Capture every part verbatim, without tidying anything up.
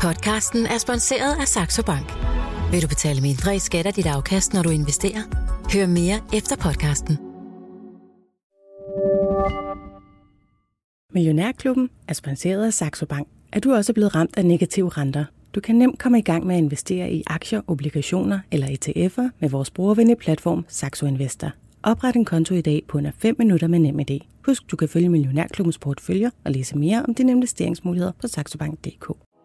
Podcasten er sponsoreret af Saxo Bank. Vil du betale mindre i skat af dit afkast, når du investerer? Hør mere efter podcasten. Millionærklubben er sponsoreret af Saxo Bank. Er du også blevet ramt af negative renter? Du kan nemt komme i gang med at investere i aktier, obligationer eller E T F'er med vores brugervenlige platform Saxo Investor. Opret en konto i dag på under fem minutter med NemID. Husk, du kan følge Millionærklubbens porteføljer og læse mere om dine investeringsmuligheder på saxobank punktum d k.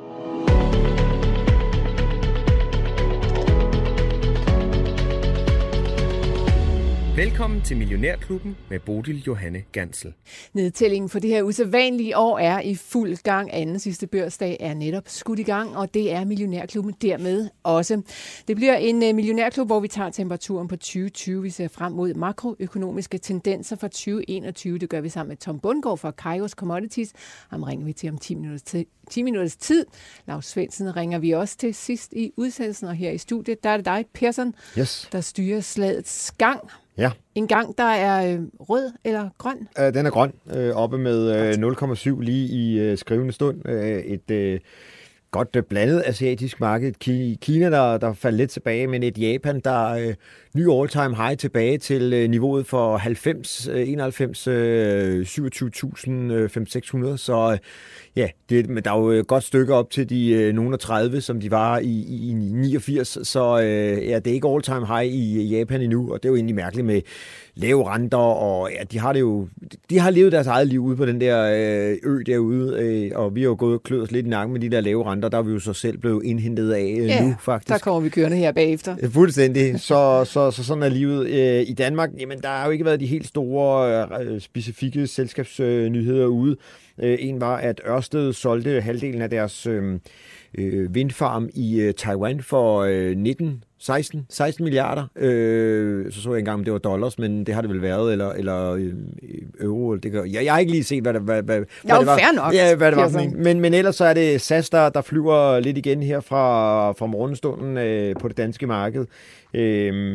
Velkommen til Millionærklubben med Bodil Johanne Gansel. Nedtællingen for det her usædvanlige år er i fuld gang. Anden sidste børsdag er netop skudt i gang, og det er Millionærklubben dermed også. Det bliver en millionærklub, hvor vi tager temperaturen på tyve tyve. Vi ser frem mod makroøkonomiske tendenser for tyve enogtyve. Det gør vi sammen med Tom Bundgaard fra Kairos Commodities. Ham ringer vi til om ti minutters tid. ti minutters tid. Lars Svendsen ringer vi også til sidst i udsendelsen, og her i studiet, der er det dig, Persson, yes. der styrer slagets gang. Ja. En gang, der er øh, rød eller grøn? Øh, den er grøn, øh, oppe med øh, nul komma syv lige i øh, skrivende stund. Øh, et øh, godt øh, blandet asiatisk marked. Kina, der, der faldt lidt tilbage, men et Japan, der øh, ny all-time high tilbage til øh, niveauet for halvfems, enoghalvfems, øh, syvogtyve tusind fem hundrede seks hundrede. Så øh, ja, det, der er jo et godt stykke op til de øh, nogle af tredive, som de var i, i, i niogfirs. Så øh, ja, det er ikke all-time high i Japan endnu, og det er jo egentlig mærkeligt med lave renter, og ja, de har det jo, de har levet deres eget liv ude på den der øh, ø derude, øh, og vi har jo gået og kløet os lidt i nakken med de der lave renter, der er vi jo så selv blevet indhentet af øh, ja, nu, faktisk. Der kommer vi kørende her bagefter. Fuldstændig. Så, så, så sådan er livet. Øh, I Danmark, jamen der har jo ikke været de helt store, øh, specifikke selskabsnyheder øh, ude. Øh, en var, at Ørsted solgte halvdelen af deres øh, øh, vindfarm i øh, Taiwan for øh, nitten seksten milliarder. Øh, så så jeg engang, om det var dollars, men det har det vel været, eller, eller øh, euro. Det gør, jeg, jeg har ikke lige set, hvad det, hvad, hvad, jo, hvad det var. Fair nok. Ja, hvad det var for en. Men, men ellers så er det S A S, der, der flyver lidt igen her fra, fra morgenstunden øh, på det danske marked. Øh,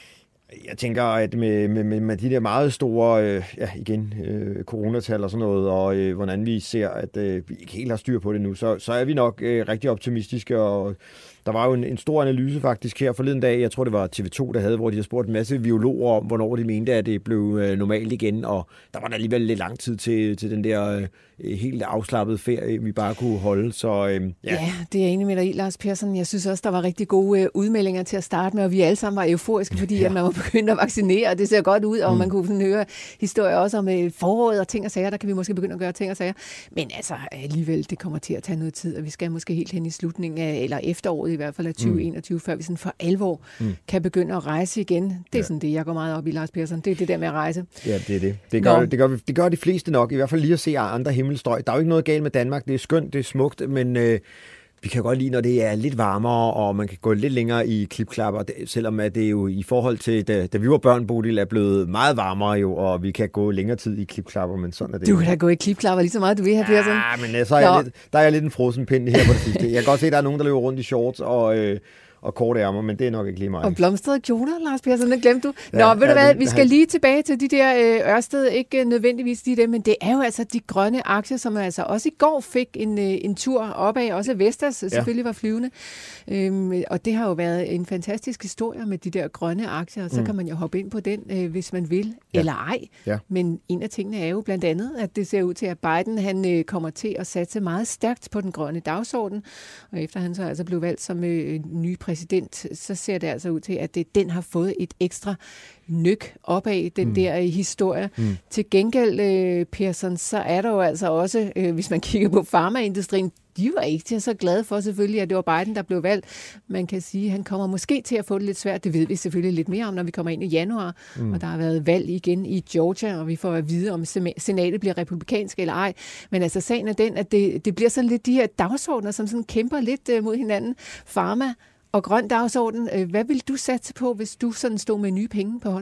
Jeg tænker, at med, med, med de der meget store, øh, ja igen, øh, coronatal og sådan noget, og øh, hvordan vi ser, at øh, vi ikke helt har styr på det nu, så, så er vi nok øh, rigtig optimistiske, og der var jo en, en stor analyse faktisk her forleden dag, jeg tror det var T V to, der havde, hvor de har spurgt en masse biologer om, hvornår de mente, at det blev øh, normalt igen, og der var der alligevel lidt lang tid til, til den der øh, helt afslappede ferie, vi bare kunne holde, så øh, ja. Ja, det er jeg enig med dig i, Lars Persson. Jeg synes også, der var rigtig gode øh, udmeldinger til at starte med, og vi alle sammen var euforiske, fordi ja. at man var begyndt at vaccinere, og det ser godt ud, og mm. man kunne sådan høre historier også om øh, foråret og ting og sager, der kan vi måske begynde at gøre ting og sager, men altså alligevel, det kommer til at tage noget tid, og vi skal måske helt hen i slutningen af, eller efteråret i hvert fald af tyve enogtyve, mm. før vi sådan for alvor mm. kan begynde at rejse igen. Det er ja. sådan det, jeg går meget op i, Lars Persson. Det er det der med at rejse. Ja, det er det. Det gør, det, gør, det gør de fleste nok, i hvert fald lige at se andre himmelstrøg. Der er jo ikke noget galt med Danmark. Det er skønt, det er smukt, men øh, vi kan godt lide, når det er lidt varmere, og man kan gå lidt længere i klipklapper, selvom at det jo i forhold til, da, da vi var børn, Bodil, er blevet meget varmere jo, og vi kan gå længere tid i klipklapper, men sådan er det. Du kan da gå i klipklapper lige så meget, du vil have, Persson. Ja, men så er jeg lidt, der er jeg lidt en frossen pind her på det sidste. Jeg kan godt se, at der er nogen, der løber rundt i shorts og... Øh, og korte ærmer, men det er nok ikke lige mig. Og blomstrede kjoler, Lars Persson, det glemte du. Nå, ja, ved du hvad, vi skal lige tilbage til de der øh, Ørsted, ikke nødvendigvis de der, men det er jo altså de grønne aktier, som altså også i går fik en, øh, en tur opad, også Vestas selvfølgelig ja. var flyvende. Øhm, og det har jo været en fantastisk historie med de der grønne aktier, og så mm. kan man jo hoppe ind på den, øh, hvis man vil, ja. eller ej. Ja. Men en af tingene er jo blandt andet, at det ser ud til, at Biden han øh, kommer til at satse meget stærkt på den grønne dagsorden, og efter han så altså blev valgt som øh, ny præsident, så ser det altså ud til, at det, den har fået et ekstra nyk opad, den mm. der historie. Mm. Til gengæld, øh, Persson, så er der jo altså også, øh, hvis man kigger på farmaindustrien, de var ikke så glade for selvfølgelig, at det var Biden, der blev valgt. Man kan sige, at han kommer måske til at få det lidt svært. Det ved vi selvfølgelig lidt mere om, når vi kommer ind i januar. Mm. Og der har været valg igen i Georgia, og vi får at vide, om senatet bliver republikansk eller ej. Men altså sagen er den, at det, det bliver sådan lidt de her dagsordner, som sådan kæmper lidt uh, mod hinanden. Pharma og grøn dagsorden. Hvad vil du satse på, hvis du sådan stod med nye penge på hånden?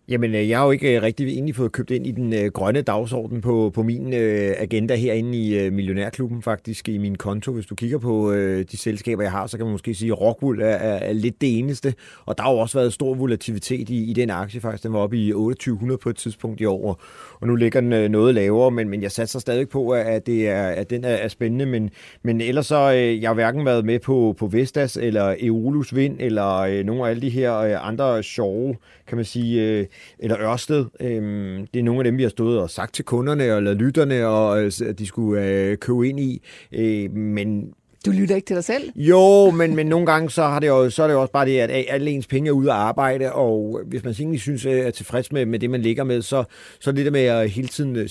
Jamen, jeg har jo ikke rigtig egentlig fået købt ind i den øh, grønne dagsorden på, på min øh, agenda herinde i øh, Millionærklubben, faktisk i min konto. Hvis du kigger på øh, de selskaber, jeg har, så kan man måske sige, at Rockwool er, er, er lidt det eneste. Og der har jo også været stor volatilitet i, i den aktie faktisk. Den var oppe i otteogtyve hundrede på et tidspunkt i år, og nu ligger den øh, noget lavere, men, men jeg satser stadig på, at, det er, at den er, er spændende. Men, men ellers så, øh, jeg har hverken været med på, på Vestas eller Eolus Vind, eller øh, nogle af alle de her øh, andre sjove, kan man sige, øh, eller Ørsted. Øhm, det er nogle af dem, vi har stået og sagt til kunderne eller lytterne, og øh, at de skulle øh, købe ind i. Øh, men Du lytter ikke til dig selv? Jo, men, men nogle gange så, har det jo, så er det jo også bare det, at alle ens penge er ude at arbejde, og hvis man egentlig synes, at er tilfreds med, med det, man ligger med, så, så er det der med at hele tiden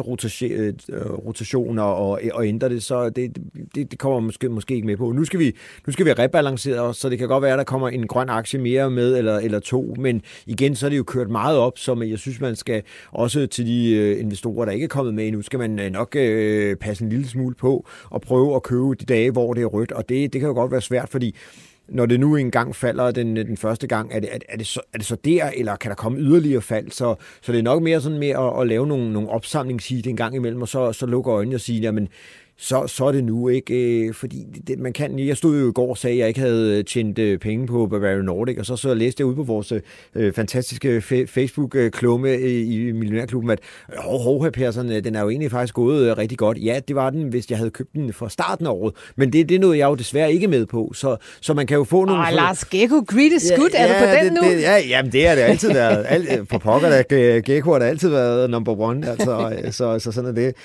sektorrotation og, og, og ændre det, så det, det, det kommer måske, måske ikke med på. Nu skal vi, nu skal vi rebalancere os, så det kan godt være, at der kommer en grøn aktie mere med, eller, eller to, men igen, så er det jo kørt meget op, så jeg synes, man skal også til de investorer, der ikke er kommet med endnu, skal man nok øh, passe en lille smule på og prøve at købe de dage, hvor det er rødt, og det, det kan jo godt være svært, fordi når det nu engang falder den, den første gang, er det, er, er, det så, er det så der, eller kan der komme yderligere fald? Så, så det er nok mere sådan med at, at lave nogle, nogle opsamlingshit en gang imellem, og så, så lukke øjnene og sige, jamen, så, så er det nu ikke, øh, fordi det, man kan, jeg stod jo i går og sagde, at jeg ikke havde tjent øh, penge på Bavarian Nordic, og så, så læste jeg ud på vores øh, fantastiske fe- Facebook-klumme øh, i Millionærklubben, at hov, hov, her Persson, den er jo egentlig faktisk gået øh, rigtig godt. Ja, det var den, hvis jeg havde købt den fra starten af året, men det, det nåede jeg jo desværre ikke med på, så, så man kan jo få nogle... Åh, Lars Gekko, greed is good, ja, er du på ja, den det, nu? Det, ja, jamen det er det altid været. Alt, for pokker, der Gekko har det altid været number one, altså, så, så sådan er det.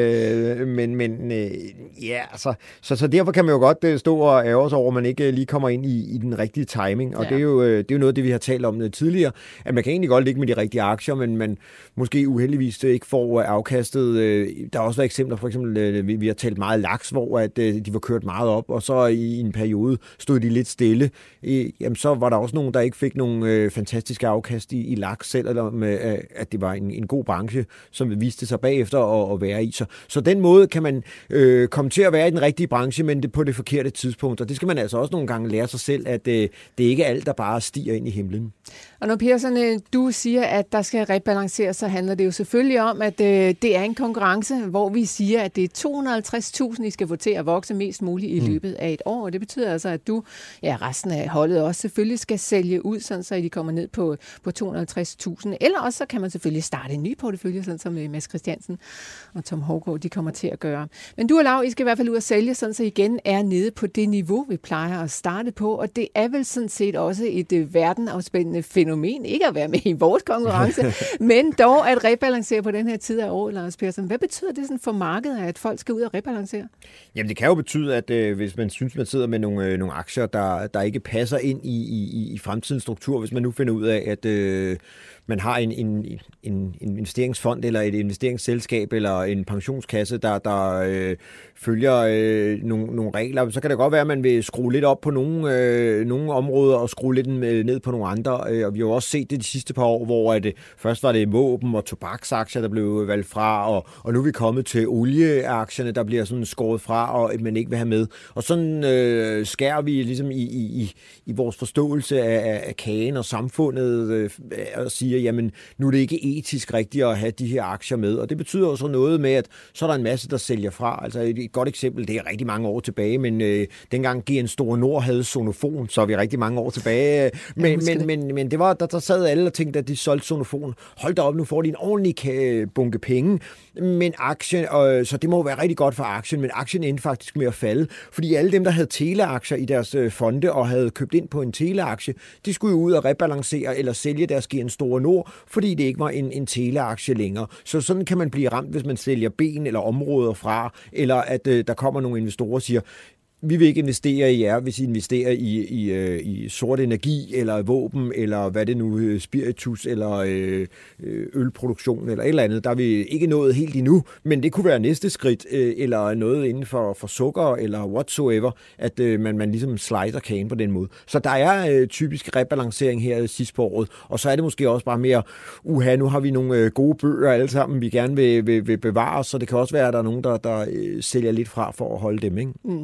Øh, men, men øh, ja, altså, så, så derfor kan man jo godt stå og ærge sig over, at man ikke lige kommer ind i, i den rigtige timing, og ja. det, er jo, det er jo noget af det, vi har talt om tidligere, at man kan egentlig godt ligge med de rigtige aktier, men man måske uheldigvis ikke får afkastet. Der har også været eksempler, for eksempel, vi har talt meget laks, hvor at de var kørt meget op, og så i en periode stod de lidt stille. Jamen, så var der også nogen, der ikke fik nogle fantastiske afkast i, i laks selv, eller med, at det var en, en god branche, som viste sig bagefter at, at være i. Så, så den måde kan man øh, komme til at være i den rigtige branche, men det på det forkerte tidspunkt. Og det skal man altså også nogle gange lære sig selv, at øh, det er ikke alt, der bare stiger ind i himlen. Og når Persson, du siger, at der skal rebalanceres, så handler det jo selvfølgelig om, at øh, det er en konkurrence, hvor vi siger, at det er to hundrede og halvtreds tusind, I skal få til at vokse mest muligt i løbet af et år. Og det betyder altså, at du, ja, resten af holdet også selvfølgelig skal sælge ud, sådan så de kommer ned på, på to hundrede og halvtreds tusind. Eller også så kan man selvfølgelig starte en ny portefølje, sådan som Mads Christiansen og Tom Hougaard, de kommer til at gøre. Men du og Lau, I skal i hvert fald ud og sælge, sådan så I igen er nede på det niveau, vi plejer at starte på. Og det er vel sådan set også et uh, verdenafspændende fænomen, ikke at være med i vores konkurrence, men dog at rebalancere på den her tid af året, Lars Persson. Hvad betyder det sådan for markedet, at folk skal ud og rebalancere? Jamen det kan jo betyde, at øh, hvis man synes, man sidder med nogle, øh, nogle aktier, der, der ikke passer ind i, i, i fremtidens struktur, hvis man nu finder ud af, at øh, man har en, en, en, en investeringsfond eller et investeringsselskab eller en pensionskasse, der, der øh, følger øh, nogle, nogle regler, så kan det godt være, at man vil skrue lidt op på nogle, øh, nogle områder og skrue lidt ned på nogle andre. Og vi har jo også set det de sidste par år, hvor at, først var det våben og tobaksaktier, der blev valgt fra, og, og nu er vi kommet til olieaktierne, der bliver sådan skåret fra, og man ikke vil have med. Og sådan øh, skærer vi ligesom i, i, i vores forståelse af, af kagen og samfundet øh, og siger, jamen nu er det ikke etisk rigtigt at have de her aktier med. Og det betyder jo så noget med, at så er der en masse, der sælger fra. Altså et godt eksempel, det er rigtig mange år tilbage, men øh, dengang G N Store Nord havde Sonofon, så er vi rigtig mange år tilbage. Men, men, men, men det var, der, der sad alle og tænkte, at de solgte Sonofon. Hold da op, nu får de en ordentlig bunke penge. Men aktien, øh, så det må være rigtig godt for aktien, men aktien endte faktisk med at falde, fordi alle dem, der havde teleaktier i deres øh, fonde og havde købt ind på en teleaktie, de skulle jo ud og rebalancere eller sælge deres G N Store Nord, fordi det ikke var en, en teleaktie længere. Så sådan kan man blive ramt, hvis man sælger ben eller områder fra, eller at øh, der kommer nogle investorer og siger, vi vil ikke investere i jer, hvis I investerer i, i, i sort energi, eller våben, eller hvad det nu, spiritus, eller øh, ølproduktion, eller et eller andet. Der er vi ikke nået helt endnu, men det kunne være næste skridt, øh, eller noget inden for, for sukker, eller whatsoever, at øh, man, man ligesom slicer kagen på den måde. Så der er øh, typisk rebalancering her sidst på året, og så er det måske også bare mere, uha, nu har vi nogle øh, gode bøger alle sammen, vi gerne vil, vil, vil bevare, så det kan også være, at der er nogen, der, der øh, sælger lidt fra for at holde dem, ikke? Mm.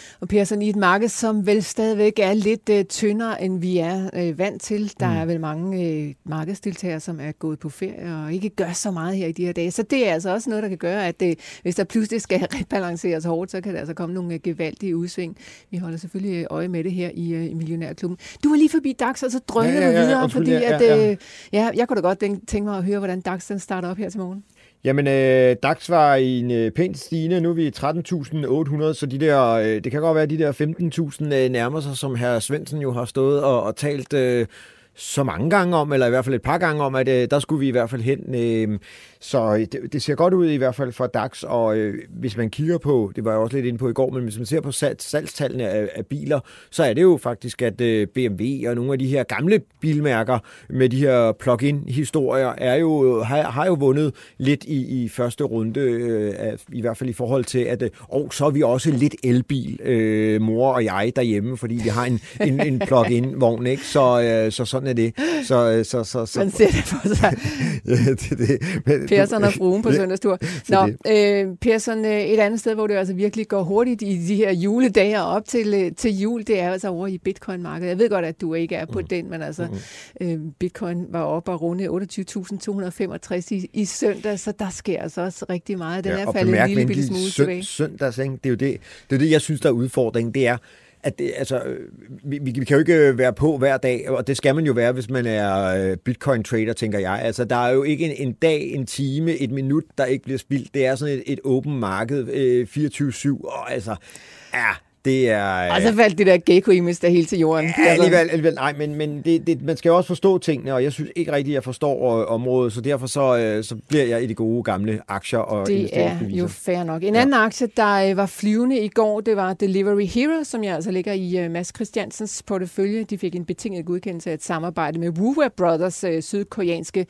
Og Persson, i et marked, som vel stadigvæk er lidt uh, tyndere, end vi er uh, vant til. Der mm. er vel mange uh, markedsdeltagere, som er gået på ferie og ikke gør så meget her i de her dage. Så det er altså også noget, der kan gøre, at uh, hvis der pludselig skal rebalanceres hårdt, så kan der altså komme nogle uh, gevaldige udsving. Vi holder selvfølgelig øje med det her i, uh, i Millionærklubben. Du var lige forbi DAX, og så drønede ja, ja, ja, du videre, ja, fordi at, ja, ja. Uh, ja, jeg kunne da godt tænke mig at høre, hvordan DAX den starter op her til morgen. Jamen, øh, DAX var i en øh, pænt stigende. Nu er vi tretten tusind otte hundrede, så de der, øh, det kan godt være, at de der femten tusind øh, nærmer sig, som hr. Svendsen jo har stået og, og talt øh, så mange gange om, eller i hvert fald et par gange om, at øh, der skulle vi i hvert fald hen. Øh, så det, det ser godt ud i hvert fald for DAX, og øh, hvis man kigger på, det var jeg også lidt inde på i går, men hvis man ser på salg, salgstallene af, af biler, så er det jo faktisk, at øh, B M W og nogle af de her gamle bilmærker med de her plug-in-historier er jo, har, har jo vundet lidt i, i første runde, øh, i hvert fald i forhold til, at øh, og så er vi også lidt elbil, øh, mor og jeg derhjemme, fordi vi har en, en, en plug-in-vogn, ikke? Så, øh, så sådan er det. Så, så, så, så, man ser det for sig. Ja, det, det. Men, Persson og fruen på søndagstur. Nå, øh, Persson, et andet sted, hvor det altså virkelig går hurtigt i de her juledage op til, til jul, det er altså over i bitcoin-markedet. Jeg ved godt, at du ikke er på mm. den, men altså mm. øh, bitcoin var oppe og runde otteogtyve tusind to hundrede og femogtres i, i søndag, så der sker altså også rigtig meget. Den ja, er faldet en lille bitte smule tilbage. Søndags, ikke? Det er jo det, det, er det, jeg synes, der er udfordringen. Det er, at det, altså, vi, vi kan jo ikke være på hver dag, og det skal man jo være, hvis man er bitcoin-trader, tænker jeg. Altså, der er jo ikke en, en dag, en time, et minut, der ikke bliver spildt. Det er sådan et, et åbent marked, øh, fireogtyve syv, og altså, ja, det er... Og så faldt det der gecko-image der helt til jorden. Ja, alligevel, alligevel nej, men, men det, det, man skal jo også forstå tingene, og jeg synes ikke rigtigt, at jeg forstår øh, området, så derfor så, øh, så bliver jeg i de gode gamle aktier og det er jo fair nok. En anden ja. aktie, der øh, var flyvende i går, det var Delivery Hero, som jeg altså ligger i øh, Mads Christiansens portefølje. De fik en betinget godkendelse af et samarbejde med Woowa Brothers, øh, sydkoreanske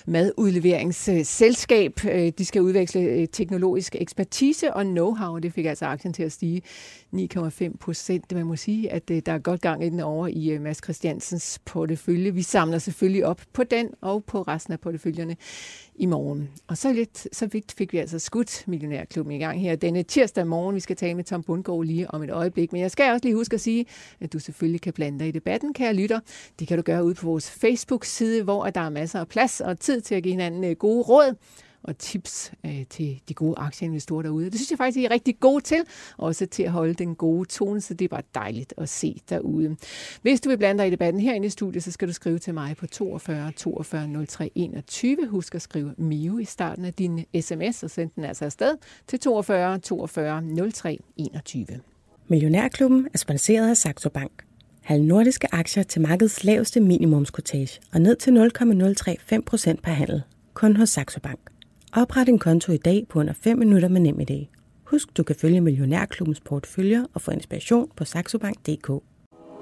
madudleveringsselskab. Øh, de skal udveksle øh, teknologisk ekspertise og know-how, og det fik altså aktien til at stige ni komma fem procent. Man må sige, at uh, der er godt gang i den over i uh, Mads Christiansens portefølje. Vi samler selvfølgelig op på den og på resten af porteføljerne i morgen. Og så lidt, så vidt fik vi altså skudt Millionærklubben i gang her denne tirsdag morgen. Vi skal tale med Tom Bundgaard lige om et øjeblik. Men jeg skal også lige huske at sige, at du selvfølgelig kan blande dig i debatten, kære lytter. Det kan du gøre ude på vores Facebook-side, hvor der er masser af plads og tid til at give hinanden gode råd og tips øh, til de gode aktieinvestorer derude. Det synes jeg faktisk, I er rigtig gode til, også til at holde den gode tone, så det er bare dejligt at se derude. Hvis du vil blande dig i debatten herinde i studiet, så skal du skrive til mig på toogfyrre toogfyrre nul tre enogtyve. Husk at skrive M I O i starten af din sms, og send den altså afsted til toogfyrre toogfyrre nul tre enogtyve. Millionærklubben er sponsoreret af Saxo Bank. Halv nordiske aktier til markedets laveste minimumskortage og ned til nul komma nul tre fem procent per handel. Kun hos Saxo Bank. Opret en konto i dag på under fem minutter med NemID. Husk, du kan følge Millionærklubbens porteføljer og få inspiration på saxobank punktum d k.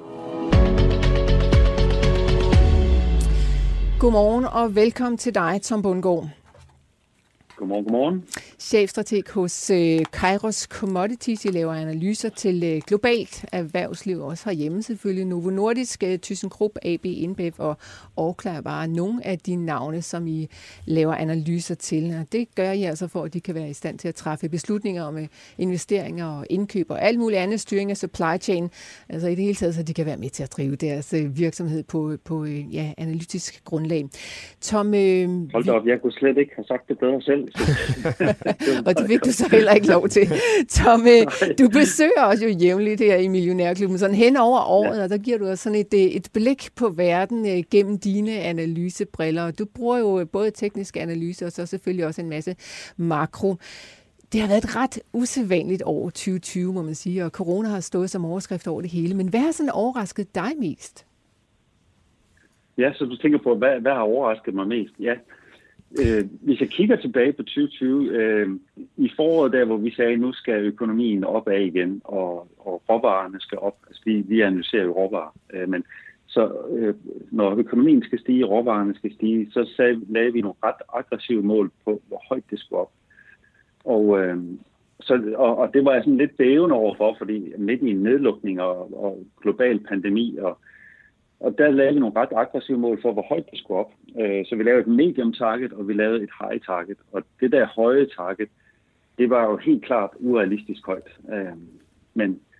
Godmorgen og velkommen til dig, Tom Bundgaard. Godmorgen, godmorgen. Chefstrateg hos øh, Kairos Commodities. I laver analyser til øh, globalt erhvervsliv, også herhjemme selvfølgelig. Novo Nordisk, øh, ThyssenKrupp, A B, InBev og Orkla er bare nogle af de navne, som I laver analyser til. Og det gør I altså for, at de kan være i stand til at træffe beslutninger om øh, investeringer og indkøb og alt muligt andet, styring af supply chain. Altså i det hele taget, så de kan være med til at drive deres øh, virksomhed på, på øh, ja, analytisk grundlag. Tom, øh, Hold da op, jeg kunne slet ikke have sagt det bedre selv. Og det fik du så heller ikke lov til. Tom, du besøger os jo jævnligt her i Millionærklubben, sådan hen over året, ja. Og der giver du os sådan et, et blik på verden gennem dine analysebriller. Du bruger jo både tekniske analyser og så selvfølgelig også en masse makro. Det har været et ret usædvanligt år, tyve tyve, må man sige, og corona har stået som overskrift over det hele. Men hvad har sådan overrasket dig mest? Ja, så du tænker på, hvad, hvad har overrasket mig mest? Ja. Øh, hvis jeg kigger tilbage på tyve tyve, øh, i foråret der, hvor vi sagde, nu skal økonomien opad igen, og, og råvarerne skal op. Altså vi, vi analyserer jo råvarer, øh, men så øh, når økonomien skal stige, råvarerne skal stige, så sagde, lavede vi nogle ret aggressive mål på, hvor højt det skulle op. Og, øh, så, og, og det var jeg sådan lidt bævende overfor, fordi midt i en nedlukning og, og global pandemi, og Og der lavede vi nogle ret aggressive mål for, hvor højt det skulle op. Så vi lavede et medium target, og vi lavede et high target. Og det der høje target, det var jo helt klart urealistisk højt. Men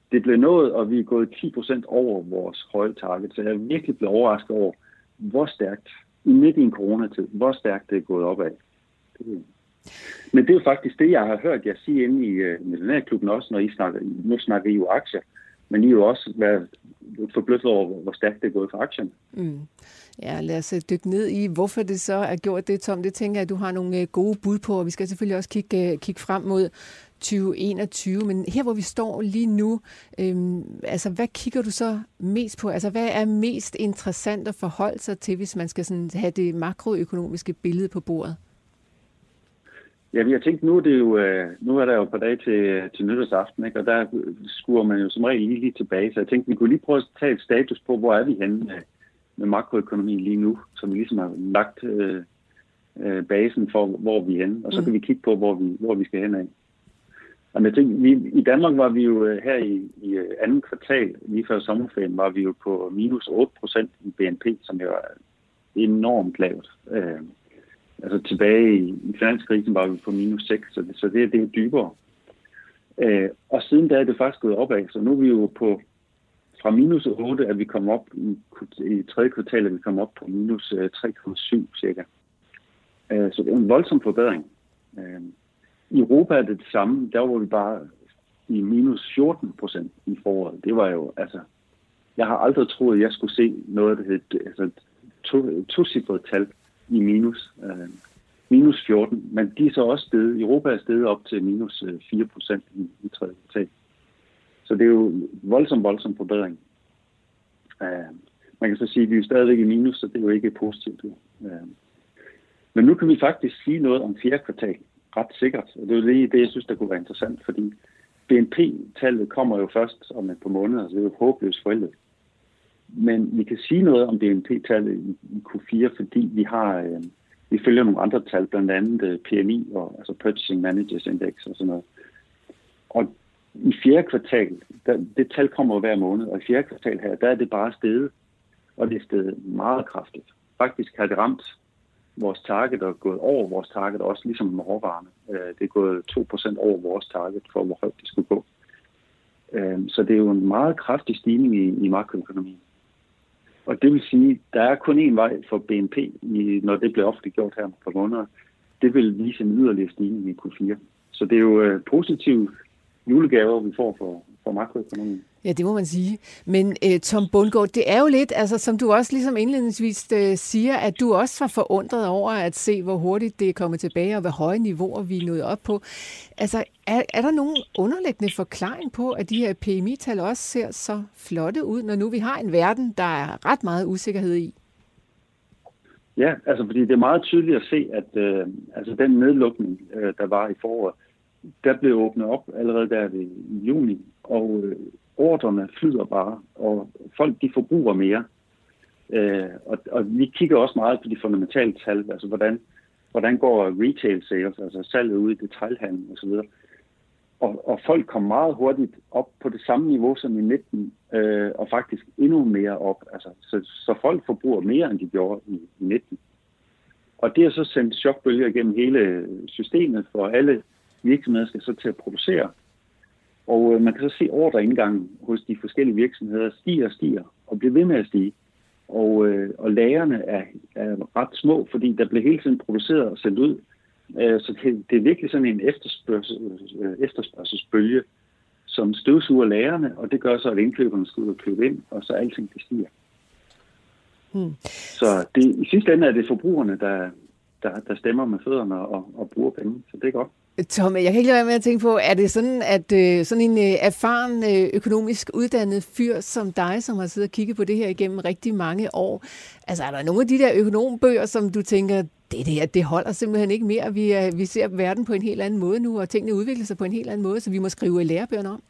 det blev nået, og vi er gået ti procent over vores høje target. Så jeg er virkelig blevet overrasket over, hvor stærkt, i midt i en coronatid, hvor stærkt det er gået opad. Det, men det er jo faktisk det, jeg har hørt jer sige inde i uh, Millionærklubben også, når I snakker, nu snakker I jo aktier, men I er jo også været forbløffet over, hvor stærkt det er gået for aktierne. Mm. Ja, lad os dykke ned i, hvorfor det så er gjort det, Tom. Det tænker jeg, at du har nogle gode bud på, og vi skal selvfølgelig også kigge, kigge frem mod tyve enogtyve. Men her, hvor vi står lige nu, øhm, altså hvad kigger du så mest på? Altså hvad er mest interessant at forholde sig til, hvis man skal sådan have det makroøkonomiske billede på bordet? Ja, vi har tænkt, nu er, det jo, nu er der jo et par dage til, til nytårsaften, ikke? Og der skuer man jo som regel lige, lige tilbage. Så jeg tænkte, vi kunne lige prøve at tage et status på, hvor er vi henne med, med makroøkonomien lige nu, som vi ligesom har lagt øh, øh, basen for, hvor vi er henne. Og så kan vi kigge på, hvor vi, hvor vi skal hen af. Og jeg tænkte, vi, i Danmark var vi jo her i, i anden kvartal, lige før sommerferien, var vi jo på minus otte procent i B N P, som jo er enormt lavt. Øh, Altså tilbage i, i finanskrisen var vi på minus seks, så det, så det, det er dybere. Øh, og siden da er det faktisk gået opad, så nu er vi jo på fra minus otte, at vi kommer op i, i tredje kvartal, at vi kommer op på minus tre komma syv cirka. Øh, så det er en voldsom forbedring. Øh, I Europa er det det samme, der var vi bare i minus fjorten procent i foråret. Det var jo, altså, jeg har aldrig troet, at jeg skulle se noget, der hed altså, to, to-cifret tal i minus, øh, minus fjorten, men de er så også steget, Europa er steget op til minus fire procent i, i tredje kvartal. Så det er jo voldsom, voldsom forbedring. Øh, man kan så sige, at vi er stadigvæk i minus, så det er jo ikke positivt. Øh, men nu kan vi faktisk sige noget om fjerde kvartal, ret sikkert, og det er jo det, det, jeg synes, der kunne være interessant, fordi B N P-tallet kommer jo først om et par måneder, så det er jo håbløst forældet. Men vi kan sige noget om B N P-tallet i Q fire, fordi vi har øh, vi følger nogle andre tal, blandt andet P M I, og, altså Purchasing Managers Index og sådan noget. Og i fjerde kvartal, der, det tal kommer hver måned, og i fjerde kvartal her, der er det bare steget, og det er steget meget kraftigt. Faktisk har det ramt vores target og gået over vores target, også ligesom med råvarerne. Øh, det er gået to procent over vores target for, hvor højt det skulle gå. Øh, så det er jo en meget kraftig stigning i, i makroøkonomien. Og det vil sige, at der er kun én vej for B N P, når det bliver offentliggjort her på måneder. Det vil vise en yderligere stigning i Q fire. Så det er jo positive julegaver, vi får for, for makroøkonomien. Ja, det må man sige. Men uh, Tom Bundgaard, det er jo lidt, altså som du også ligesom indledningsvis uh, siger, at du også var forundret over at se, hvor hurtigt det er kommet tilbage, og hvor høje niveauer vi er nået op på. Altså, er, er der nogen underliggende forklaring på, at de her P M I-tal også ser så flotte ud, når nu vi har en verden, der er ret meget usikkerhed i? Ja, altså fordi det er meget tydeligt at se, at øh, altså den nedlukning, øh, der var i foråret, der blev åbnet op allerede der i juni, og øh, ordrene flyder bare, og folk de forbruger mere. Øh, og, og vi kigger også meget på de fundamentale tal, altså hvordan, hvordan går retail sales, altså salget ude i detailhandlen osv. Og, og folk kom meget hurtigt op på det samme niveau som i nitten, øh, og faktisk endnu mere op. Altså, så, så folk forbruger mere, end de gjorde i, i nitten. Og det har så sendt chokbølger igennem hele systemet, for alle virksomheder skal så til at producere. Og øh, man kan så se ordreindgangen hos de forskellige virksomheder stiger og stiger, og bliver ved med at stige. Og, øh, og lagrene er, er ret små, fordi der bliver hele tiden produceret og sendt ud. Øh, så det, det er virkelig sådan en efterspørgsel, øh, efterspørgselsbølge, som støvsuger lagrene, og det gør så, at indkøberne skal ud og købe ind, og så alting det stiger. Hmm. Så det, i sidste ende er det forbrugerne, der, der, der stemmer med fødderne og, og bruger penge, så det er godt. Tom, jeg kan ikke lade være med at tænke på, er det sådan, at øh, sådan en øh, erfaren, øh, økonomisk uddannet fyr som dig, som har siddet og kigget på det her igennem rigtig mange år, altså er der nogle af de der økonombøger, som du tænker, det der, det holder simpelthen ikke mere, vi, er, vi ser verden på en helt anden måde nu, og tingene udvikler sig på en helt anden måde, så vi må skrive lærebøgerne om?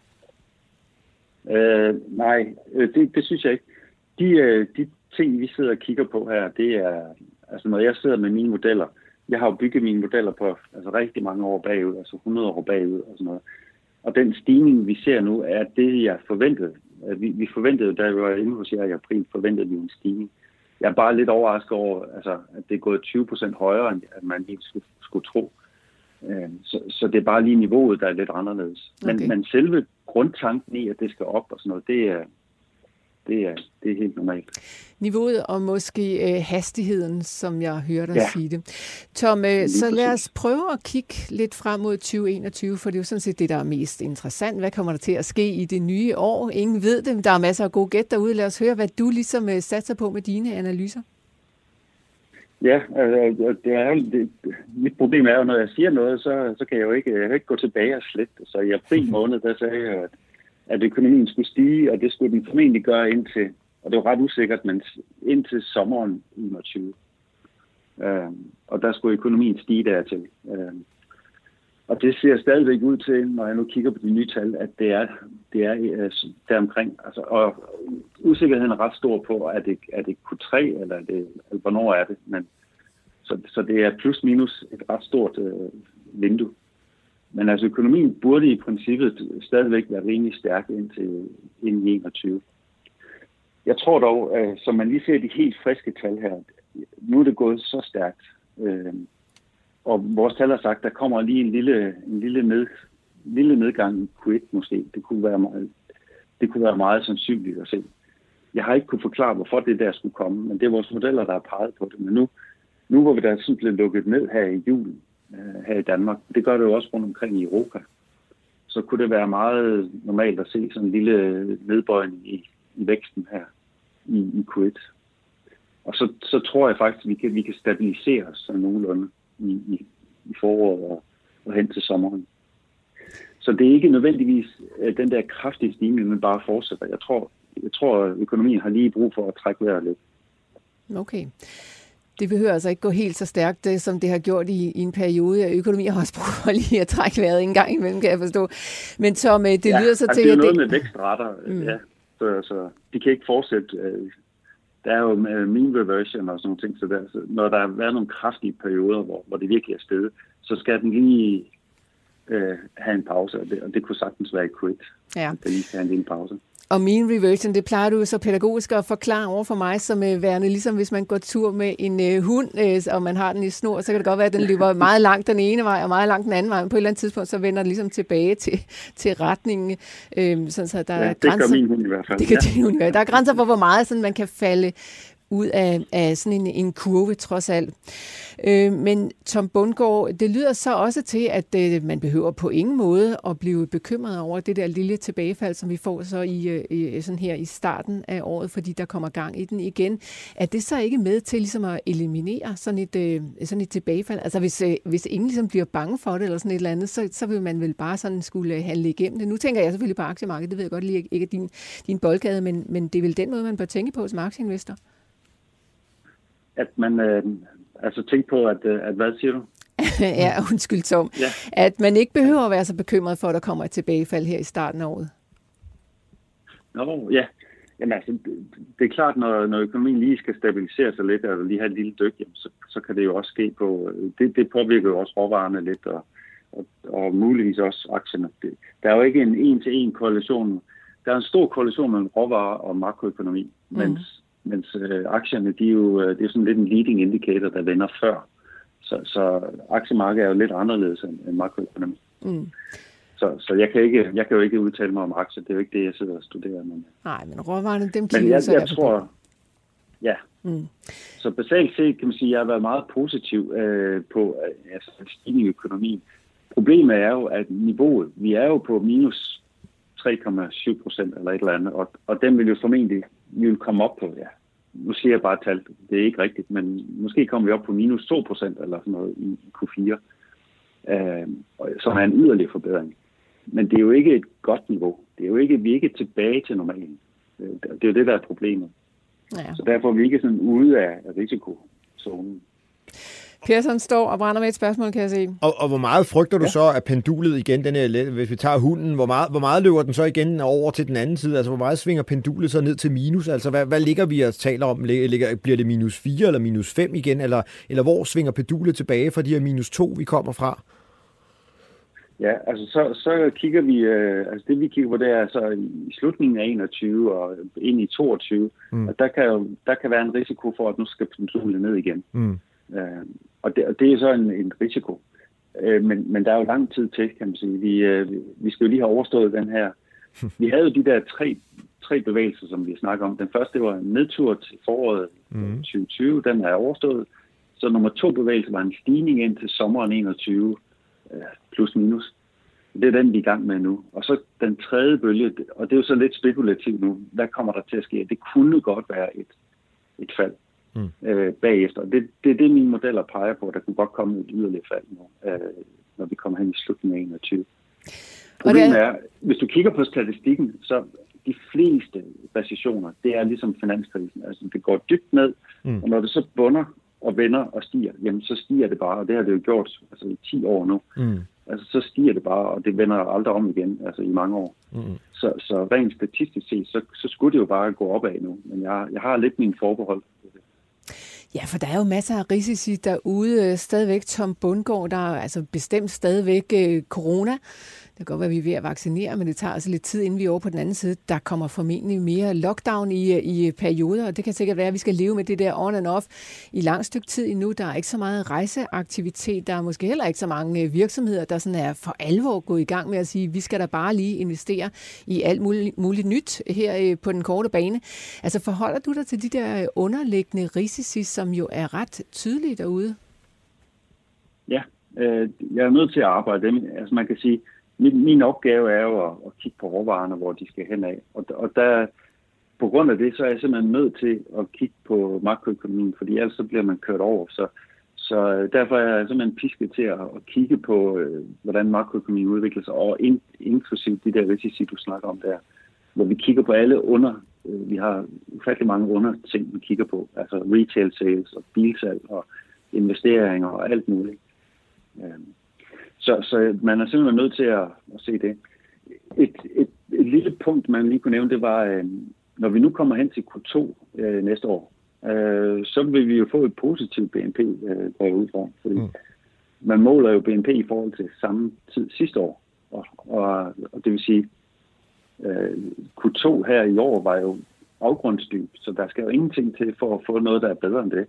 Øh, nej, det, det synes jeg ikke. De, de ting, vi sidder og kigger på her, det er, altså når jeg sidder med mine modeller, jeg har jo bygget mine modeller på altså rigtig mange år bagud, altså hundrede år bagud og sådan noget. Og den stigning, vi ser nu, er det, jeg forventede. Vi, vi forventede, da vi var inde hos jer i april, forventede vi en stigning. Jeg er bare lidt overrasket over, altså, at det er gået tyve procent højere, end at man ikke skulle, skulle tro. Så, så det er bare lige niveauet, der er lidt anderledes. Men, okay. men selve grundtanken i, at det skal op og sådan noget, det er, det er, det er helt normalt. Niveauet og måske øh, hastigheden, som jeg hørte dig ja. sige det. Tom, øh, så lad os prøve at kigge lidt frem mod tyve enogtyve, for det er jo sådan set det, der er mest interessant. Hvad kommer der til at ske i det nye år? Ingen ved det, men der er masser af gode gæt derude. Lad os høre, hvad du ligesom øh, satser på med dine analyser. Ja, altså, det er jo, det, mit problem er jo, når jeg siger noget, så, så kan jeg jo ikke, jeg kan ikke gå tilbage og slette. Så i april måned, der sagde jeg, at, at økonomien skulle stige, og det skulle den formentlig gøre indtil, og det var ret usikkert, men indtil sommeren enogtyve. Uh, og der skulle økonomien stige dertil. Uh, og det ser stadigvæk ud til, når jeg nu kigger på de nye tal, at det er, det er uh, deromkring. Altså, og usikkerheden er ret stor på, at det er det Q tre, eller, er det, eller hvornår er det. Men, så, så det er plus minus et ret stort uh, vindue. Men altså økonomien burde i princippet stadigvæk være rimelig stærk indtil ind i enogtyve. Jeg tror dog, uh, som man lige ser de helt friske tal her, nu er det gået så stærkt. Uh, og vores tal har sagt, at der kommer lige en lille, en lille, ned, lille nedgang i Q et måske. Det kunne være meget, det kunne være meget sandsynligt at se. Jeg har ikke kunne forklare, hvorfor det der skulle komme, men det er vores modeller, der har peget på det. Men nu, nu hvor vi der simpelthen lukket ned her i julen, uh, her i Danmark, det gør det jo også rundt omkring i Europa, så kunne det være meget normalt at se sådan en lille nedbøjning i, i væksten her i, i Q et. Og så, så tror jeg faktisk, at vi kan, vi kan stabilisere os sådan nogenlunde i, i, i foråret og, og hen til sommeren. Så det er ikke nødvendigvis uh, den der kraftige stigning, men bare fortsætter. Jeg tror, jeg tror, at økonomien har lige brug for at trække vejret lidt. Okay. Det behøver altså ikke gå helt så stærkt, som det har gjort i, i en periode. Økonomien har også brug for lige at trække vejret en gang imellem, kan jeg forstå. Men Tom, det ja, lyder så altså til, at det... det er noget med vækstrater, mm. ja. Så, så de kan ikke fortsætte. Der er jo mean reversion og sådan nogle ting, så, der, så når der har været nogle kraftige perioder, hvor, hvor det virkelig er stedet, så skal den lige øh, have en pause, og det, og det kunne sagtens være i Q et. Ja. Det lige skal have en lille pause. Og mean reversion, det plejer du så pædagogisk at forklare over for mig som øh, værende, ligesom hvis man går tur med en øh, hund, øh, og man har den i snor, så kan det godt være, at den løber meget langt den ene vej og meget langt den anden vej, men på et eller andet tidspunkt, så vender den ligesom tilbage til, til retningen. Øh, sådan, så der ja, er det grænser, gør min hund i hvert fald. Det kan ja. din hund gøre. Der er grænser for, hvor meget sådan, man kan falde ud af, af sådan en, en kurve, trods alt. Øh, men Tom Bundgaard, det lyder så også til, at øh, man behøver på ingen måde at blive bekymret over det der lille tilbagefald, som vi får så i, i, sådan her i starten af året, fordi der kommer gang i den igen. Er det så ikke med til ligesom at eliminere sådan et, øh, sådan et tilbagefald? Altså hvis, øh, hvis ingen ligesom bliver bange for det, eller sådan et eller andet, så, så vil man vel bare sådan skulle handle igennem det. Nu tænker jeg selvfølgelig på aktiemarkedet, det ved jeg godt lige ikke din, din boldgade, men, men det er vel den måde, man bør tænke på som aktieinvestor? At man, øh, altså tænk på, at, at hvad siger du? ja, undskyld Tom. Ja. At man ikke behøver at være så bekymret for, at der kommer et tilbagefald her i starten af året. Nå, ja. Jamen altså, det, det er klart, når, når økonomien lige skal stabilisere sig lidt, eller lige have et lille dyk, jamen, så, så kan det jo også ske på, det, det påvirker jo også råvarerne lidt, og, og, og muligvis også aktierne. Det, der er jo ikke en en-til-en korrelation. Der er en stor korrelation mellem råvarer og makroøkonomi, mm. mens mens øh, aktierne, de er jo det er sådan lidt en leading indicator, der vender før. Så, så aktiemarkedet er jo lidt anderledes end, end makroøkonomi. Mm. Så, så jeg, kan ikke, jeg kan jo ikke udtale mig om aktier. Det er jo ikke det, jeg sidder og studerer. Men... Nej, men råvarerne, dem kigger jeg, jeg, jeg tror, ja. Mm. Så basalt set kan man sige, at jeg har været meget positiv øh, på altså, stigning i økonomien. Problemet er jo, at niveauet, vi er jo på minus tre komma syv procent eller et eller andet, og, og den vil jo formentlig vi vil komme op på, ja, nu siger jeg bare et tal, det er ikke rigtigt, men måske kommer vi op på minus to procent eller sådan noget i Q fire, øh, som er en yderligere forbedring. Men det er jo ikke et godt niveau. Det er jo ikke, vi er ikke tilbage til normalen. Det er jo det, der er problemet. Ja. Så derfor er vi ikke sådan ude af risikozonen. Persson står og brænder med et spørgsmål, kan jeg se. Og, og hvor meget frygter du ja. så af pendulet igen, den her, hvis vi tager hunden, hvor meget, hvor meget løber den så igen over til den anden side? Altså, hvor meget svinger pendulet så ned til minus? Altså, hvad, hvad ligger vi og taler om? Ligger, bliver det minus fire eller minus fem igen? Eller, eller hvor svinger pendulet tilbage fra de her minus to, vi kommer fra? Ja, altså, så, så kigger vi, øh, altså det vi kigger på, det er så i slutningen af enogtyve og ind i toogtyve, mm. og der kan jo, der kan være en risiko for, at nu skal pendulet ned igen. Mm. Øh, og, det, og det er så en, en risiko. Øh, men, men der er jo lang tid til, kan man sige. Vi, øh, vi skal jo lige have overstået den her vi havde jo de der tre, tre bevægelser, som vi snakker om. Den første, det var en nedtur til foråret mm. tyve tyve, den er overstået. Så nummer to bevægelse var en stigning ind til sommeren enogtyve, plus minus. Det er den, vi er i gang med nu. Og så den tredje bølge, og det er jo så lidt spekulativt nu, hvad kommer der til at ske? Det kunne godt være et, et fald mm. øh, bagefter. Det, det er det, mine modeller peger på. Der kunne godt komme et yderligere fald nu, øh, når vi kommer hen i slutningen af enogtyve. Problemet er, hvis du kigger på statistikken, så de fleste recessioner, det er ligesom finanskrisen. Altså, det går dybt ned, mm. og når det så bunder og vender og stiger, jamen så stiger det bare, og det har det jo gjort altså, i ti år nu. Mm. Altså, så stiger det bare, og det vender aldrig om igen, altså i mange år. Mm. Så, så rent statistisk set, så, så skulle det jo bare gå opad nu. Men jeg, jeg har lidt mine forbehold. Ja, for der er jo masser af risici derude. Stadigvæk Tom Bundgaard, der er altså bestemt stadigvæk øh, corona. Det kan godt være, at vi er ved at vaccinere, men det tager altså lidt tid, inden vi er over på den anden side. Der kommer formentlig mere lockdown i, i perioder, og det kan sikkert være, at vi skal leve med det der on and off i lang stykke tid endnu. Der er ikke så meget rejseaktivitet. Der er måske heller ikke så mange virksomheder, der sådan er for alvor gået i gang med at sige, at vi skal da bare lige investere i alt muligt, muligt nyt her på den korte bane. Altså forholder du dig til de der underliggende risici, som jo er ret tydelige derude? Ja, øh, jeg er nødt til at arbejde dem. Altså man kan sige, Min, min opgave er jo at, at kigge på råvarerne, hvor de skal hen af. Og, og der, på grund af det, så er jeg simpelthen nødt til at kigge på makroøkonomien, fordi ellers så bliver man kørt over. Så, så derfor er jeg simpelthen pisket til at, at kigge på, øh, hvordan makroøkonomien udvikler sig, og in, inklusive de der risici, du snakker om der, hvor vi kigger på alle under. Øh, vi har ufattelig mange under ting, vi kigger på. Altså retail sales og bilsalg og investeringer og alt muligt. Øh. Så, så man er simpelthen nødt til at, at se det. Et, et, et lille punkt, man lige kunne nævne, det var, øh, når vi nu kommer hen til Q to øh, næste år, øh, så vil vi jo få et positivt B N P øh, derudfra. Fordi mm. man måler jo B N P i forhold til samme tid sidste år. Og, og, og det vil sige, øh, Q to her i år var jo afgrundsdyb, så der skal jo ingenting til for at få noget, der er bedre end det.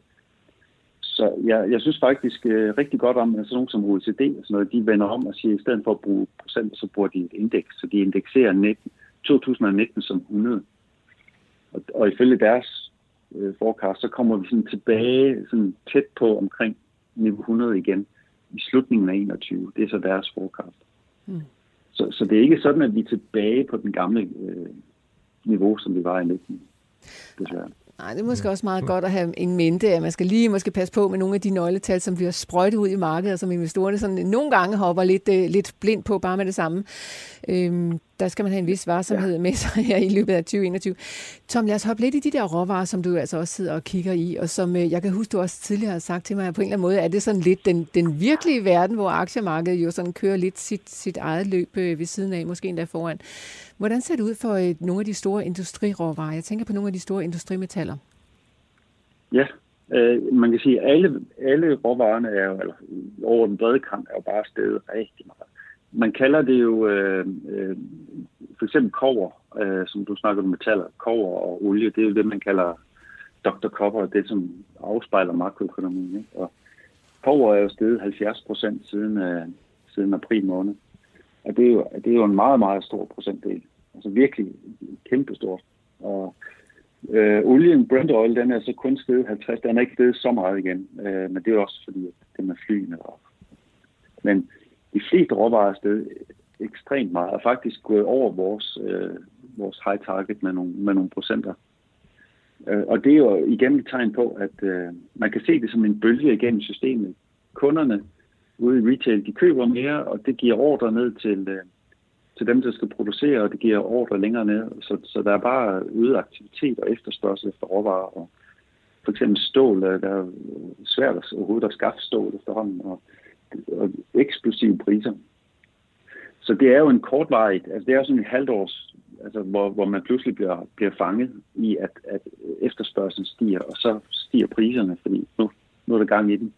Så jeg, jeg synes faktisk uh, rigtig godt om, at sådan nogle som O E C D og sådan noget, de vender om og siger, at i stedet for at bruge procent, så bruger de et indeks. Så de indekserer nitten, to tusind nitten som hundrede. Og, og ifølge deres uh, forecast, så kommer vi sådan tilbage sådan tæt på omkring niveau hundrede igen i slutningen af enogtyve. Det er så deres forecast. Mm. Så, så det er ikke sådan, at vi er tilbage på den gamle uh, niveau, som vi var i nitten. Desværre. Nej, det er måske også meget godt at have en mente, at man skal lige måske passe på med nogle af de nøgletal, som bliver sprøjtet ud i markedet, og som investorerne sådan nogle gange hopper lidt, lidt blind på, bare med det samme. Øhm, der skal man have en vis varsomhed ja. med sig her i løbet af tyve enogtyve. Tom, lad os hoppe lidt i de der råvarer, som du altså også sidder og kigger i, og som jeg kan huske, du også tidligere har sagt til mig, at på en eller anden måde er det sådan lidt den, den virkelige verden, hvor aktiemarkedet jo sådan kører lidt sit, sit eget løb ved siden af, måske endda foran. Hvordan ser det ud for nogle af de store industriråvarer? Jeg tænker på nogle af de store industrimetaller. Ja, øh, man kan sige, at alle, alle råvarerne er jo, eller over den brede kant er jo bare steget rigtig meget. Man kalder det jo øh, øh, for eksempel kobber, øh, som du snakker om metaller, kobber og olie, det er jo det, man kalder doktor Copper, det som afspejler makroøkonomien. Ikke? Og kobber er jo steget halvfjerds procent siden, øh, siden april måned. Og det er, jo, det er jo en meget, meget stor procentdel. Altså virkelig kæmpestort. Og øh, olien, Brent oil, den er så kun steget halvtreds. Den er ikke steget så meget igen. Øh, men det er jo også fordi, det med flyene. Og... Men de fleste råvarer er steget ekstremt meget. Og faktisk gået over vores, øh, vores high target med nogle, med nogle procenter. Øh, og det er jo igen et tegn på, at øh, man kan se det som en bølge igennem systemet. Kunderne ude i retail, de køber mere, og det giver ordre ned til, øh, til dem, der skal producere, og det giver ordre længere ned. Så, så der er bare øget aktivitet og efterspørgsel efter råvarer. Og for eksempel stål, der er svært at, overhovedet at skaffe stål efterhånden, og, og eksplosive priser. Så det er jo en kortvarigt, altså det er sådan en halvt års, altså hvor, hvor man pludselig bliver, bliver fanget i, at, at efterspørgselen stiger, og så stiger priserne, fordi nu, nu er der gang i den.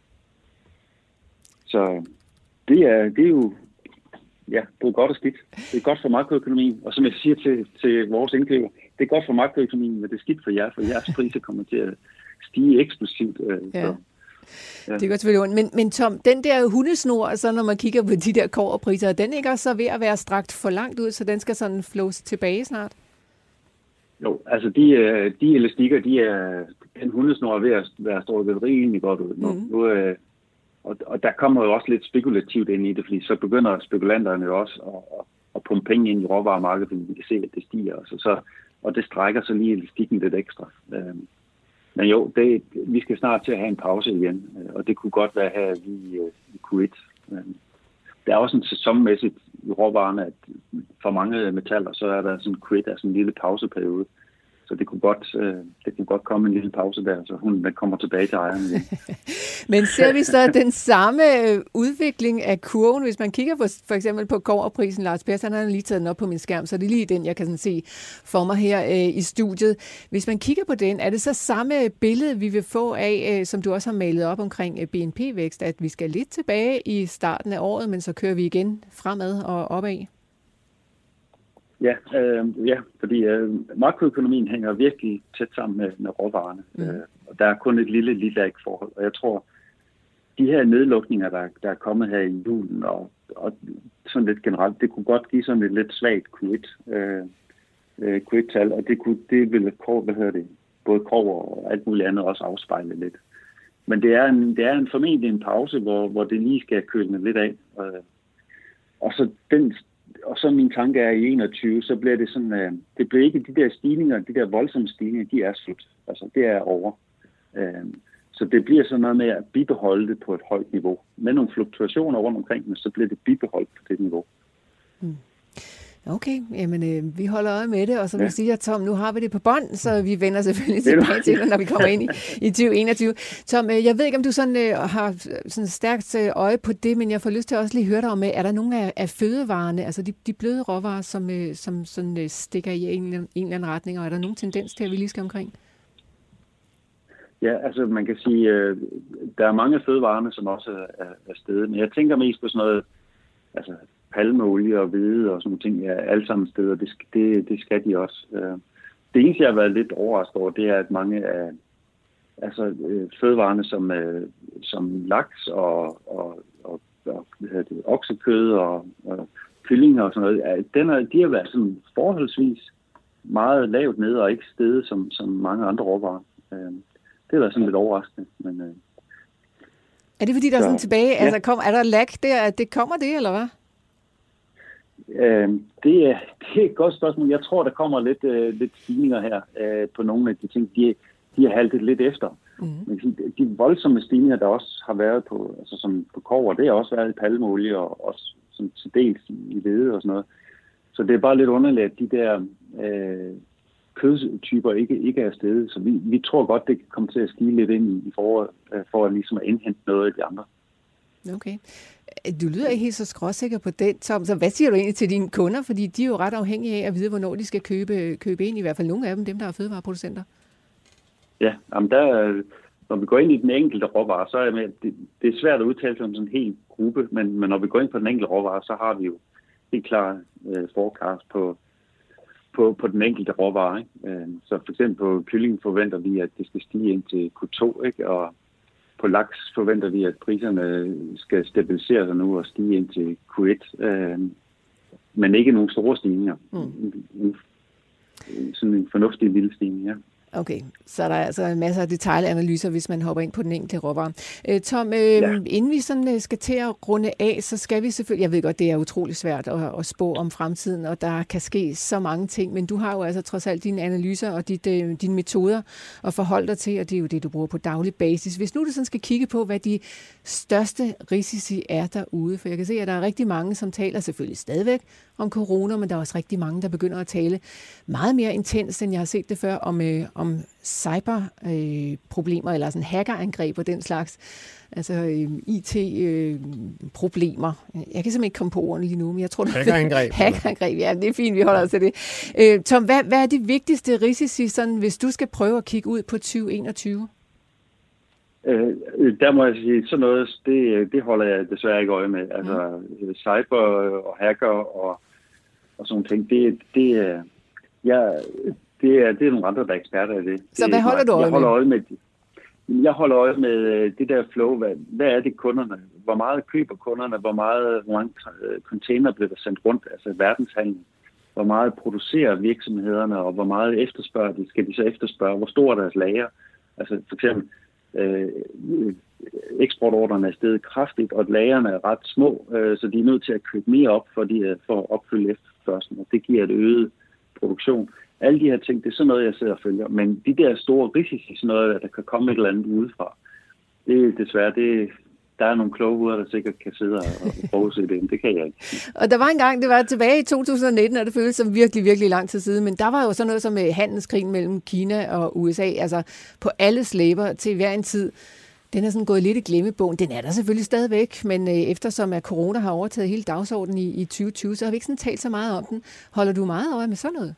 Så det er, det er jo ja, det er godt og skidt. Det er godt for makroøkonomien, og som jeg siger til, til vores indkøber, det er godt for makroøkonomien, men det er skidt for jer, for jeres priser kommer til at stige eksplosivt. Ja. Ja. Det går selvfølgelig ondt. Men, men Tom, den der hundesnor, så når man kigger på de der kobberpriser, er den ikke også så ved at være strakt for langt ud, så den skal sådan flås tilbage snart? Jo, altså de, de elastikker, de er, den hundesnor er ved at være strukket rimelig godt ud nu. Mm. nu øh, og, og der kommer jo også lidt spekulativt ind i det, fordi så begynder spekulanterne jo også at, at, at pumpe penge ind i råvaremarkedet, fordi vi kan se, at det stiger. Altså, så, og det strækker så lige elastikken lidt ekstra. Øh, Men jo, det, vi skal snart til at have en pause igen, og det kunne godt være her i, i Q et. Der er også en sæsonmæssigt i råvarerne, at for mange metaller, så er der sådan Q et, altså en lille pauseperiode. Så det kunne godt, det kunne godt komme en lille pause der, så hun den kommer tilbage til ejeren igen. Men ser vi så den samme udvikling af kurven, hvis man kigger på, for eksempel på kobberprisen, Lars Pers, han har lige taget den op på min skærm, så det er lige den, jeg kan sådan se for mig her øh, i studiet. Hvis man kigger på den, er det så samme billede, vi vil få af, øh, som du også har malet op omkring øh, B N P-vækst, at vi skal lidt tilbage i starten af året, men så kører vi igen fremad og opad? Ja, øh, ja, fordi øh, makroøkonomien hænger virkelig tæt sammen med, med råvarerne. Mm. Øh, og der er kun et lille lille forhold. Og jeg tror, de her nedlukninger, der, der er kommet her i julen, og, og sådan lidt generelt, det kunne godt give sådan et lidt svagt Q et, øh, øh, Q et-tal, og det, kunne, det ville hvad hedder det, både kover og alt muligt andet også afspejle lidt. Men det er en, det er en formentlig en pause, hvor, hvor det lige skal køle lidt af. Øh, og så den Og så min tanke er, i enogtyve, så bliver det sådan, øh, det bliver ikke de der stigninger, de der voldsomme stigninger, de er slut. Altså, det er over. Øh, så det bliver sådan noget med at bibeholde det på et højt niveau. Med nogle fluktuationer rundt omkring, men så bliver det bibeholdt på det niveau. Mm. Okay, jamen øh, vi holder øje med det, og som ja. du siger, Tom, nu har vi det på bånd, så vi vender selvfølgelig tilbage til det, når vi kommer ind i, i tyve enogtyve. Tom, øh, jeg ved ikke, om du sådan, øh, har sådan stærkt øh, øje på det, men jeg får lyst til også lige høre dig om, øh, er der nogle af, af fødevarene, altså de, de bløde råvarer, som, øh, som sådan, øh, stikker i en, en eller anden retning, og er der nogen tendens til, at vi lige skal omkring? Ja, altså man kan sige, øh, der er mange fødevarene, som også er, er stedet, men jeg tænker mest på sådan noget, altså palmeolie og hvede og sådan nogle ting, ja, alle sammen steder, det, det, det skal de også. Det eneste, jeg har været lidt overrasket over, det er, at mange af altså, fødevarene som, som laks og, og, og hvad hedder det, oksekød og, og kyllinger og sådan noget, den er, de har været sådan forholdsvis meget lavt nede og ikke steget som, som mange andre råvarer. Det har været sådan lidt overraskende, men... Er det fordi, der er sådan tilbage, ja. altså kom, er der lag der, det kommer det, eller hvad? Øh, det, er, det er et godt spørgsmål. Jeg tror, der kommer lidt, øh, lidt stigninger her øh, på nogle af de ting, de, de har haltet lidt efter. Mm. Men de voldsomme stigninger, der også har været på, altså som på kobber, det har også været i palmeolie og også som til dels i hvede og sådan noget. Så det er bare lidt underligt, at de der øh, kødtyper ikke, ikke er stedet. Så vi, vi tror godt, det kan komme til at stige lidt ind i, i foråret, øh, for at ligesom at indhente noget af de andre. Okay. Du lyder ikke helt så skråsikker på den, Tom. Så hvad siger du egentlig til dine kunder? Fordi de er jo ret afhængige af at vide, hvornår de skal købe, købe ind. I hvert fald nogle af dem, dem der er fødevareproducenter. Ja, jamen der, når vi går ind i den enkelte råvare, så er det, det, det er svært at udtale sig om sådan en hel gruppe, men, men når vi går ind på den enkelte råvare, så har vi jo helt klar øh, forecast på, på, på den enkelte råvare. Ikke? Øh, så for eksempel på kyllingen forventer vi, at det skal stige ind til Q to, ikke? Og på laks forventer vi, at priserne skal stabilisere sig nu og stige ind til Q et, øh, men ikke nogen store stigninger. Mm. Sådan en fornuftig lille stigning, ja. Okay, så der er altså masser af detaljanalyser, hvis man hopper ind på den enkelte råvare. Øh, Tom, øh, ja. inden vi sådan skal til at runde af, så skal vi selvfølgelig, jeg ved godt, det er utrolig svært at, at spå om fremtiden, og der kan ske så mange ting, men du har jo altså trods alt dine analyser og dit, øh, dine metoder at forholde dig til, og det er jo det, du bruger på daglig basis. Hvis nu du sådan skal kigge på, hvad de største risici er derude, for jeg kan se, at der er rigtig mange, som taler selvfølgelig stadigvæk om corona, men der er også rigtig mange, der begynder at tale meget mere intens, end jeg har set det før, om, øh, om cyberproblemer, øh, eller sådan hackerangreb og den slags, altså øh, I T-problemer. Øh, jeg kan simpelthen ikke komme på ordene lige nu, men jeg tror, det er hackerangreb. Hackerangreb, ja, det er fint, vi holder os til det. Øh, Tom, hvad, hvad er de vigtigste risici, sådan, hvis du skal prøve at kigge ud på tyve enogtyve? Øh, der må jeg sige, sådan noget, det, det holder jeg desværre ikke øje med. Altså, mm. cyber og hacker og, og sådan ting, det, det, ja, det, er, det er nogle andre, der er eksperter i det. Så hvad holder du øje med? Jeg holder øje med, Jeg holder øje med det der flow. Hvad, hvad er det kunderne? Hvor meget køber kunderne? Hvor meget hvor mange container bliver der sendt rundt? Altså verdenshandlen. Hvor meget producerer virksomhederne, og hvor meget efterspørger de? Skal de så efterspørge? Hvor stor er deres lager? Altså for eksempel, øh, eksportordrerne er steget kraftigt, og lagerne er ret små, øh, så de er nødt til at købe mere op for, de, for at opfylde efterspørgslen, og det giver et øget produktion. Alle de her ting, det er sådan noget, jeg sidder og følger. Men de der store risici, sådan noget, der kan komme et eller andet udefra, det er desværre, det, der er nogle kloge hoveder, der sikkert kan sidde og forudse det. Det kan jeg ikke. Og der var en gang, det var tilbage i to tusind nitten, og det føltes som virkelig, virkelig lang tid siden, men der var jo sådan noget som handelskrigen mellem Kina og U S A, altså på alles læber til hver en tid. Den er sådan gået lidt i glemmebogen. Den er der selvfølgelig stadigvæk, men øh, eftersom at corona har overtaget hele dagsordenen i, i tyve tyve, så har vi ikke sådan talt så meget om den. Holder du meget øje med sådan noget?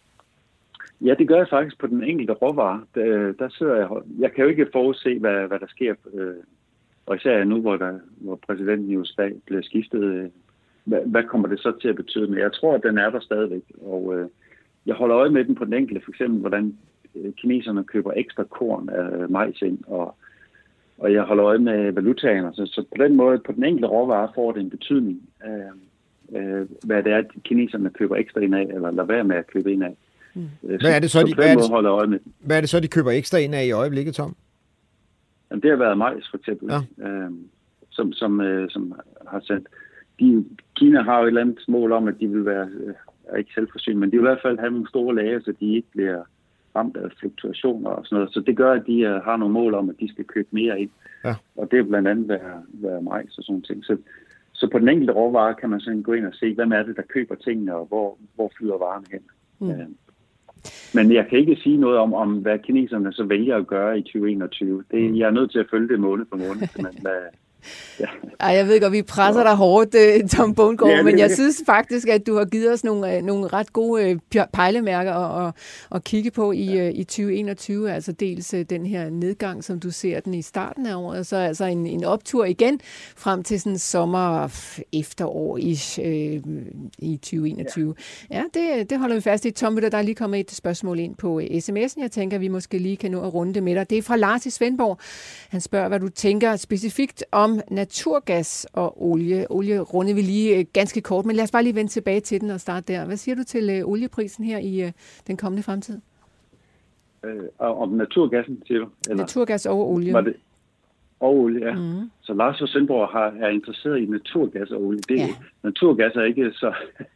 Ja, det gør jeg faktisk på den enkelte råvare. Der, der sidder jeg. Jeg kan jo ikke forudse, hvad, hvad der sker, øh, og især nu, hvor, der, hvor præsidenten i U S A bliver skiftet. Øh, hvad, hvad kommer det så til at betyde? Men jeg tror, at den er der stadigvæk, og øh, jeg holder øje med den på den enkelte. For eksempel, hvordan øh, kineserne køber ekstra korn af majs ind, og Og jeg holder øje med valutaerne, så, så på den måde, på den enkelte råvare, får det en betydning, øh, øh, hvad det er, at kineserne køber ekstra ind af, eller lader være med at købe ind af. Mm. Hvad er det så, så de, hvad er det, holder øje med. Hvad er det så, de køber ekstra ind af i øjeblikket, Tom? Jamen, det har været majs, for eksempel, ja. øh, som, som, øh, som har sendt. De, Kina har jo et eller andet mål om, at de vil være, øh, ikke selvforsynet, men de vil i hvert fald have nogle store lager, så de ikke bliver ramt af fluktuationer og sådan noget. Så det gør, at de uh, har nogle mål om, at de skal købe mere ind. Ja. Og det er blandt andet være, være majs og sådan ting. Så, så på den enkelte råvare kan man sådan gå ind og se, hvem er det, der køber tingene, og hvor, hvor flyder varerne hen. Mm. Uh, men jeg kan ikke sige noget om, om, hvad kineserne så vælger at gøre i tyve enogtyve. Det, mm. Jeg er nødt til at følge det måned for måned, simpelthen, hvad, Ja. Ej, jeg ved godt, vi presser dig hårdt, Tom Bundgaard, ja, men jeg synes faktisk, at du har givet os nogle, nogle ret gode pejlemærker at, at, at kigge på i, ja. i tyve enogtyve, altså dels den her nedgang, som du ser den i starten af året, og så altså en, en optur igen frem til sådan sommer efterår i, øh, i tyve enogtyve. Ja, ja det, det holder vi fast i. Tom, der er lige kommet et spørgsmål ind på sms'en. Jeg tænker, at vi måske lige kan nå at runde det med dig. Det er fra Lars i Svendborg. Han spørger, hvad du tænker specifikt om naturgas og olie. Olie runde vi lige ganske kort, men lad os bare lige vende tilbage til den og starte der. Hvad siger du til øh, olieprisen her i øh, den kommende fremtid? Øh, om naturgassen, siger du? Eller? Naturgas og olie. Var det? Og olie, ja. Mm. Så Lars fra Svendborg har, er interesseret i naturgas og olie. Det, ja. Naturgas er ikke så...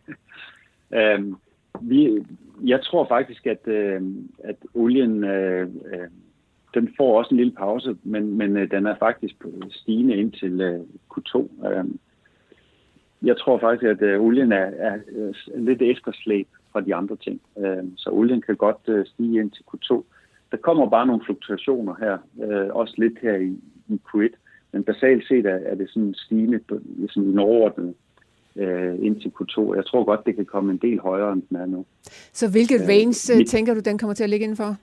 øhm, vi, jeg tror faktisk, at, øh, at olien... Øh, øh, den får også en lille pause, men, men øh, den er faktisk stigende ind til øh, Q to. Øh, jeg tror faktisk, at øh, olien er, er, er lidt efterslæb fra de andre ting. Øh, så olien kan godt øh, stige ind til Q to. Der kommer bare nogle fluktuationer her, øh, også lidt her i, i Q et. Men basalt set er, er det sådan stigende sådan en overordnet øh, ind til Q to. Jeg tror godt, det kan komme en del højere, end den er nu. Så hvilket range øh, mit... tænker du, den kommer til at ligge indenfor?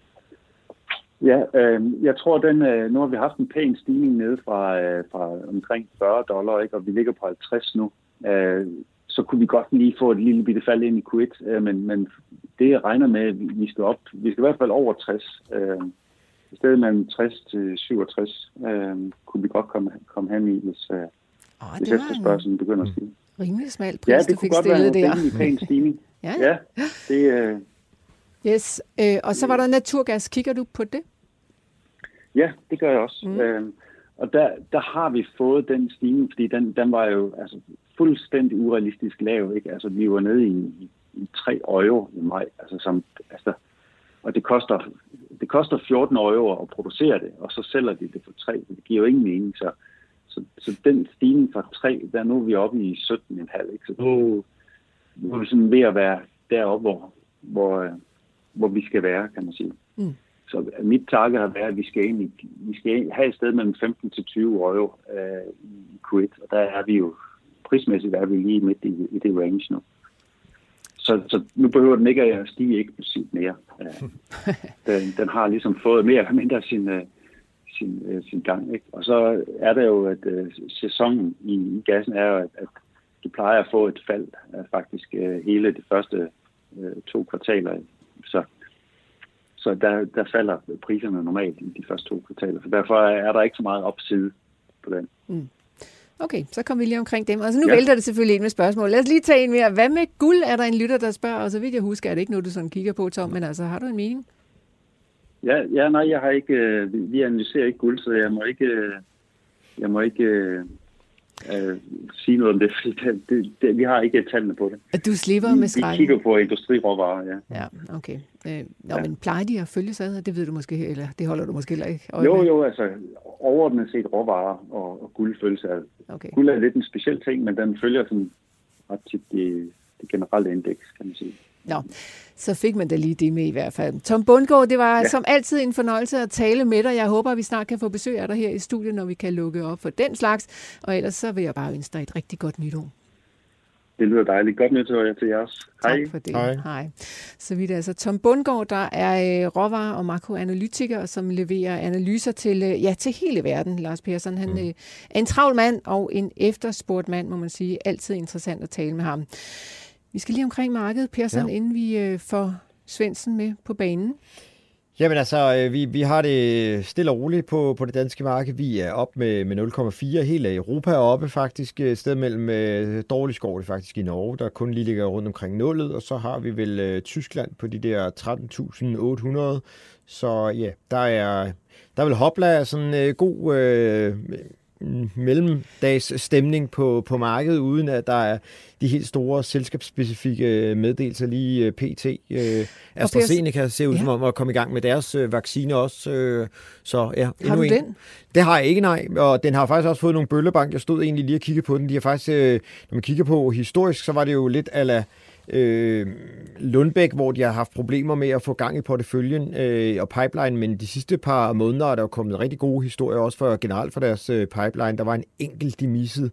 Ja, øh, jeg tror, den øh, nu har vi haft en pæn stigning nede fra, øh, fra omkring fyrre dollar, ikke? Og vi ligger på halvtreds nu. Øh, så kunne vi godt lige få et lille bitte fald ind i Q et, øh, men, men det jeg regner med, at vi skal op, vi skal i hvert fald over tres. Øh, I stedet mellem tres til syvogtres øh, kunne vi godt komme, komme hen i, hvis, øh, oh, hvis efterspørgselen begynder at stige. Rimelig smal pris, ja, det du fik stillet der. Ja, det kunne godt være en pæn stigning. ja, ja. ja, det øh, Yes, øh, og så var der naturgas. Kigger du på det? Ja, det gør jeg også. Mm. Øh, og der, der har vi fået den stigning, fordi den, den var jo altså, fuldstændig urealistisk lav. Ikke? Altså, vi var nede i, i, i tre euro i maj. Altså, som, altså, og det koster, det koster fjorten euro at producere det, og så sælger de det for tre. Det giver jo ingen mening. Så, så, så den stigning fra tre, der nu er vi oppe i sytten komma fem. Ikke? Så nu, nu er vi sådan ved at være deroppe, hvor, hvor hvor vi skal være, kan man sige. Mm. Så mit target har været, at vi skal, ind i, vi skal have et sted mellem femten til tyve euro øh, i Q et, og der er vi jo prismæssigt er vi lige midt i, i det range nu. Så, så nu behøver den ikke at stige eksplosivt mere. Øh, den, den har ligesom fået mere eller mindre sin, øh, sin, øh, sin gang. Ikke? Og så er der jo, at øh, sæsonen i, i gassen er jo, at, at du plejer at få et fald af faktisk øh, hele de første øh, to kvartaler. Så, så så der, der falder priserne normalt i de første to kvartaler. Så derfor er der ikke så meget opside på den. Mm. Okay, så kommer vi lige omkring dem. Og så nu ja. vælter det selvfølgelig ind med spørgsmål. Lad os lige tage en mere. Hvad med guld, er der en lytter, der spørger? Og så vidt jeg husker, er det ikke noget, du sådan kigger på, Tom, men altså, har du en mening? Ja, ja nej, jeg har ikke, øh, vi analyserer ikke guld, så jeg må ikke, øh, jeg må ikke øh, øh, sige noget om det, fordi det, det, det, vi har ikke tallene på det. At du slipper vi, med skrækken? Vi kigger på industriråvarer, ja. Ja, okay. Øh, nå, ja. Men plejer de at følge sig? Det ved du måske, eller det holder du måske heller ikke øje Jo, med. jo, altså overordnet set råvarer og, og guld følges ad. Okay. Guld er lidt en speciel ting, men den følger sådan ret tit det, det generelle indeks, kan man sige. Nå, så fik man da lige det med i hvert fald. Tom Bundgaard, det var ja. som altid en fornøjelse at tale med dig. Jeg håber, at vi snart kan få besøg af dig her i studiet, når vi kan lukke op for den slags. Og ellers så vil jeg bare ønske dig et rigtig godt nytår. Det lyder dejligt. Godt nytår til jer også. Hej. Tak for det. Hej. Hej. Så vidt altså Tom Bundgaard, der er øh, råvarer- og makroanalytiker, som leverer analyser til, øh, ja, til hele verden. Lars Persson, han mm. øh, er en travl mand og en efterspurgt mand, må man sige. Altid interessant at tale med ham. Vi skal lige omkring markedet, Persson, ja. inden vi øh, får Svendsen med på banen. Jamen altså, vi, vi har det stille og roligt på, på det danske marked. Vi er op med, med nul komma fire. Hele Europa er oppe faktisk. Et sted mellem øh, dårligt går det faktisk i Norge, der kun lige ligger rundt omkring nullet. Og så har vi vel øh, Tyskland på de der tretten tusind otte hundrede. Så ja, der er, der er vel hopla sådan øh, god øh, mellemdags stemning på, på markedet, uden at der er de helt store selskabsspecifikke meddelelser lige pt. AstraZeneca ser ud ja. som om at komme i gang med deres vaccine også. Så ja, har du en. den? Det har jeg ikke, nej. Og den har faktisk også fået nogle bøllebank. Jeg stod egentlig lige og kiggede på den. De har faktisk, når man kigger på historisk, så var det jo lidt a la Øh, Lundbæk, hvor de har haft problemer med at få gang i porteføljen øh, og pipeline, men de sidste par måneder er der jo kommet rigtig gode historier, også for generelt for deres øh, pipeline. Der var en enkelt, de missede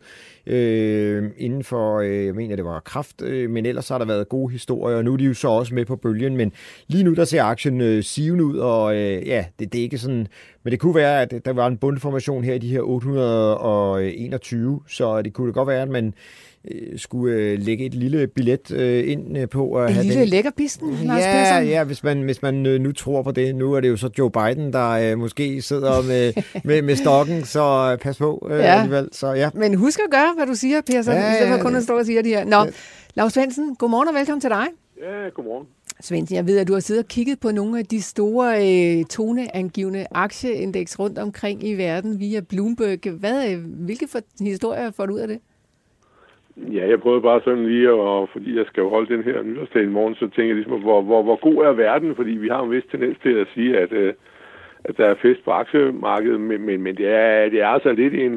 øh, inden for, øh, jeg mener, det var kræft, øh, men ellers har der været gode historier, og nu er de jo så også med på bølgen, men lige nu der ser aktien øh, sivende ud, og øh, ja, det, det er ikke sådan, men det kunne være, at der var en bundformation her i de her otte hundrede og enogtyve, så det kunne det godt være, at man skulle øh, lægge et lille billet øh, ind øh, på at en have lille den. lækkerbisten, Lars ja, Persson? Ja, hvis man, hvis man øh, nu tror på det. Nu er det jo så Joe Biden, der øh, måske sidder med, med, med stokken, så øh, pas på øh, ja. alligevel. Så, ja. Men husk at gøre, hvad du siger, Persson, ja, i stedet for kun at stå og sige de her. Nå, ja. Lars Svendsen, godmorgen og velkommen til dig. Ja, godmorgen. Svendsen, jeg ved, at du har siddet og kigget på nogle af de store øh, toneangivende aktieindeks rundt omkring i verden via Bloomberg. Hvad, øh, hvilke for, historier får du ud af det? Ja, jeg prøvede bare sådan lige, og fordi jeg skal jo holde den her nytårsdag i morgen, så tænker jeg ligesom, hvor, hvor, hvor god er verden? Fordi vi har en vis tendens til at sige, at, øh, at der er fest på aktiemarkedet, men, men, men det, er, det er altså lidt en,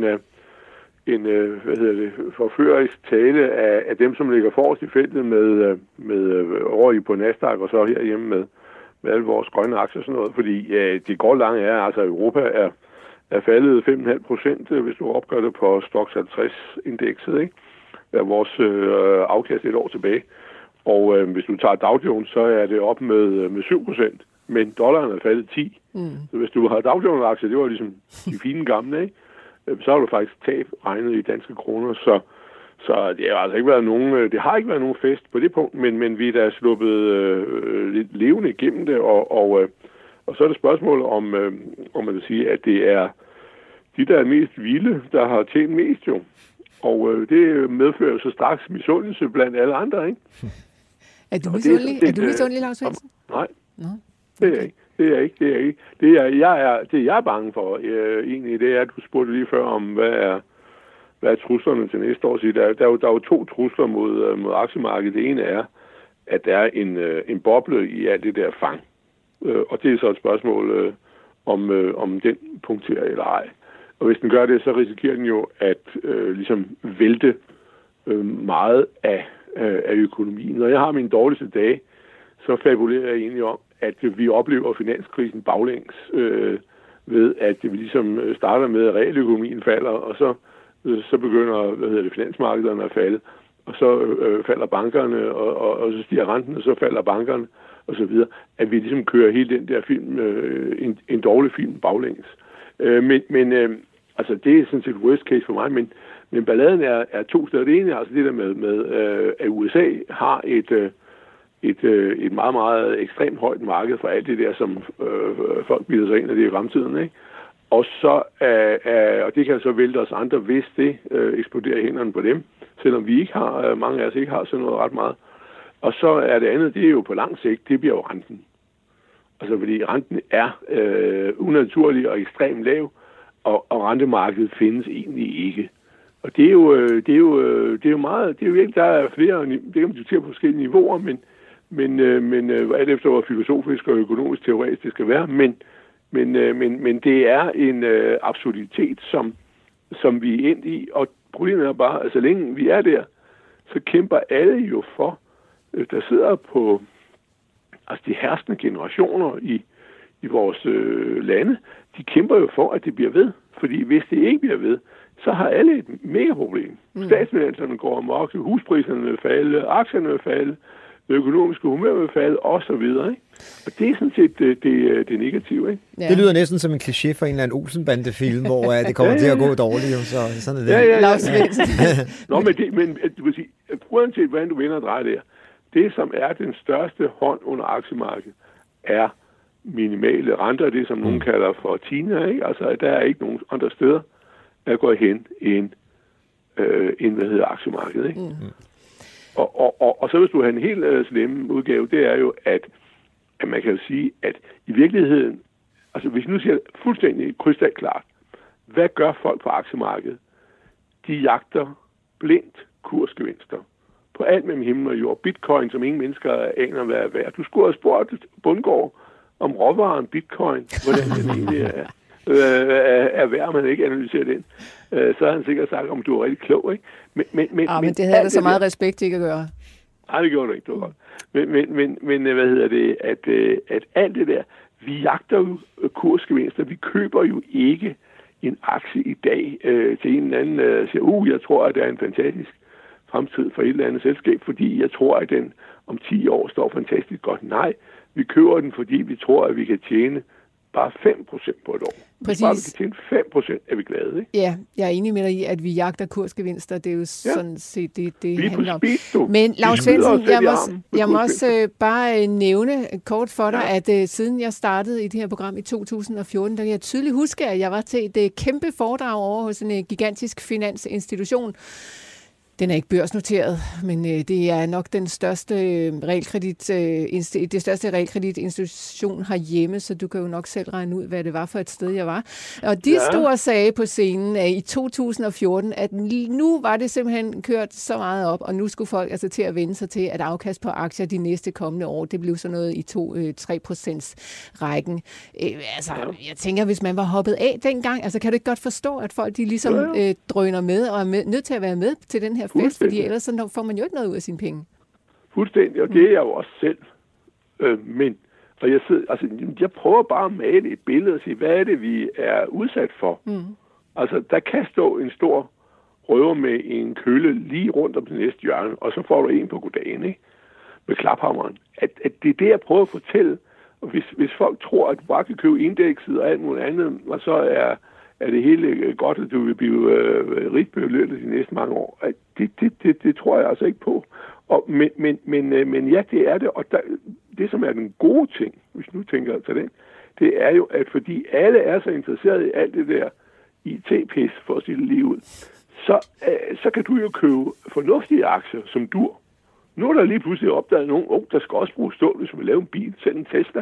en hvad hedder det, forførerisk tale af, af dem, som ligger forrest i feltet med, med over i på Nasdaq og så herhjemme med, med alle vores grønne aktier og sådan noget. Fordi ja, det går langt er, altså Europa er, er faldet fem komma fem procent, hvis du opgør det på Stoxx halvtreds-indekset, ikke? Er vores øh, afkast et år tilbage. Og øh, hvis du tager Dow Jones, så er det op med, med syv procent, men dollaren er faldet ti. Mm. Så hvis du har Dow Jones-aktier, det var ligesom de fine gamle, ikke? Så har du faktisk tab regnet i danske kroner. Så, så det har altså ikke været nogen, det har ikke været nogen fest på det punkt, men, men vi er da sluppet øh, lidt levende igennem det, og, og, øh, og så er det spørgsmålet om, øh, om man vil sige, at det er de, der er mest vilde, der har tjent mest jo. Og øh, det medfører jo så straks misundelse blandt alle andre, ikke? Er du misundelig, er du misundelig, Lars Svendsen? Nej, no. det er jeg ikke. Det er jeg ikke. Det er ikke. Det er jeg er det jeg er bange for. Øh, egentlig det er, at du spurgte lige før om hvad er hvad er truslerne til næste år. Der, der er jo der er jo to trusler mod mod aktiemarkedet. Det ene er at der er en en boble i alt det der fang, øh, og det er så et spørgsmål øh, om øh, om den punkterer eller ej. Og hvis den gør det, så risikerer den jo at øh, ligesom vælte øh, meget af, øh, af økonomien. Når jeg har mine dårligste dage, så fabulerer jeg egentlig om, at vi oplever finanskrisen baglæns øh, ved, at vi ligesom starter med, at realøkonomien falder, og så, øh, så begynder hvad hedder det, finansmarkederne at falde, og så øh, falder bankerne, og, og, og så stiger renten, og så falder bankerne, og så videre. At vi ligesom kører hele den der film, øh, en, en dårlig film baglæns. Øh, men men øh, altså, det er sådan set worst case for mig, men, men balladen er, er to steder. Det ene er altså det der med, med øh, at U S A har et... Øh, et, øh, et meget, meget ekstremt højt marked for alt det der, som øh, folk bilder sig ind af det i fremtiden, ikke? Og så øh, øh, og det kan så vælte os andre, hvis det øh, eksploderer hænderne på dem, selvom vi ikke har, øh, mange af os ikke har sådan noget ret meget. Og så er det andet, det er jo på lang sigt, det bliver jo renten. Altså fordi renten er øh, unaturlig og ekstremt lav, og, og rentemarkedet findes egentlig ikke. Og det er jo, øh, det er jo, øh, det er jo meget, det er jo ikke, der er flere, det kan man diskutere på forskellige niveauer, men, men, øh, men øh, alt efter hvor filosofisk og økonomisk teoretisk det skal være, men, men, øh, men, men det er en øh, absurditet, som, som vi er endt i, og problemet er bare, at så længe vi er der, så kæmper alle jo for, øh, der sidder på altså de herskende generationer i, i vores øh, lande, de kæmper jo for, at det bliver ved. Fordi hvis det ikke bliver ved, så har alle et mega problem. Mm. Statsfinanserne går amok, huspriserne vil falde, aktierne vil falde, det økonomiske humør vil falde, og så videre. Ikke? Og det er sådan set det, det, det negative. Ikke? Ja. Det lyder næsten som en kliché for en eller anden Olsen-bande-film, hvor uh, det kommer ja, ja. til at gå dårligt. Så sådan er det. Ja, ja, ja. ja. Nå, men, det, men du vil sige, uanset hvordan du vender og drejer der, det som er den største hånd under aktiemarkedet, er minimale renter, det som nogen kalder for Tina, ikke? Altså, der er ikke nogen andre steder, der går hen end, øh, end hvad hedder aktiemarkedet, ikke? Mm. Og, og, og, og så hvis du har en helt øh, slemme udgave, det er jo, at, at man kan jo sige, at i virkeligheden, altså hvis nu siger fuldstændig krystalklart, hvad gør folk på aktiemarkedet? De jagter blindt kursgevinster på alt mellem himmel og jord. Bitcoin, som ingen mennesker aner, hvad er værd. Du skulle have spurgt Bundgaard om råvaren bitcoin, hvordan den egentlig er, øh, er værd, man ikke analyserer den. Øh, så har han sikkert sagt, om du er rigtig klog, ikke? Men, men, men, ah, men det havde der så meget der, respekt ikke at gøre. Nej, det gjorde du ikke, det var godt. Men, men, men, men hvad hedder det, at, at alt det der, vi jagter jo kursgevinster, vi køber jo ikke en aktie i dag øh, til en eller anden, øh, siger, uh, jeg tror, at det er en fantastisk fremtid for et eller andet selskab, fordi jeg tror, at den om ti år står fantastisk godt. Nej, vi køber den, fordi vi tror, at vi kan tjene bare fem procent på et år. Præcis. Bare vi kan tjene fem procent, er vi glade, ikke? Ja, jeg er enig med dig i, at vi jagter kursgevinster. Det er jo ja. sådan set det, det vi handler om. Speed, men Lars Svendsen, jeg må, også, jeg må også uh, bare uh, nævne kort for dig, ja. at uh, siden jeg startede i det her program i to tusind og fjorten, der kan jeg tydeligt huske, at jeg var til et uh, kæmpe foredrag over hos en uh, gigantisk finansinstitution. Den er ikke børsnoteret, men øh, det er nok den største realkredit, øh, det største realkreditinstitution herhjemme, så du kan jo nok selv regne ud, hvad det var for et sted, jeg var. Og de ja. stod og sagde på scenen øh, i to tusind og fjorten, at nu var det simpelthen kørt så meget op, og nu skulle folk altså til at vende sig til, at afkast på aktier de næste kommende år, det blev sådan noget i to til tre procents rækken. Øh, altså, ja. jeg tænker, hvis man var hoppet af dengang, altså kan du ikke godt forstå, at folk de ligesom ja, ja. Øh, drøner med, og er med, nødt til at være med til den her fest, fordi ellers så får man jo ikke noget ud af sine penge. Fuldstændig, og det er jeg jo også selv. Øh, men, og jeg, sidder, altså, jeg prøver bare at male et billede og sige, hvad er det, vi er udsat for? Mm. Altså, der kan stå en stor røver med en kølle lige rundt om det næste hjørne, og så får du en på goddagen, ikke? Med klaphammeren. At, at det er det, jeg prøver at fortælle. Og hvis, hvis folk tror, at du bare kan købe indekset og alt muligt andet, og så er er det hele godt, at du vil blive øh, rigt belønnet de næste mange år. Det, det, det, det tror jeg altså ikke på. Og, men, men, men, men ja, det er det. Og der, det, som er den gode ting, hvis nu tænker til den, det er jo, at fordi alle er så interesserede i alt det der I T-pis for sit liv ud, så, øh, så kan du jo købe fornuftige aktier, som dur. Nu er der lige pludselig opdaget nogen, oh, der skal også bruge stål, hvis man vil lave en bil, selv en Tesla,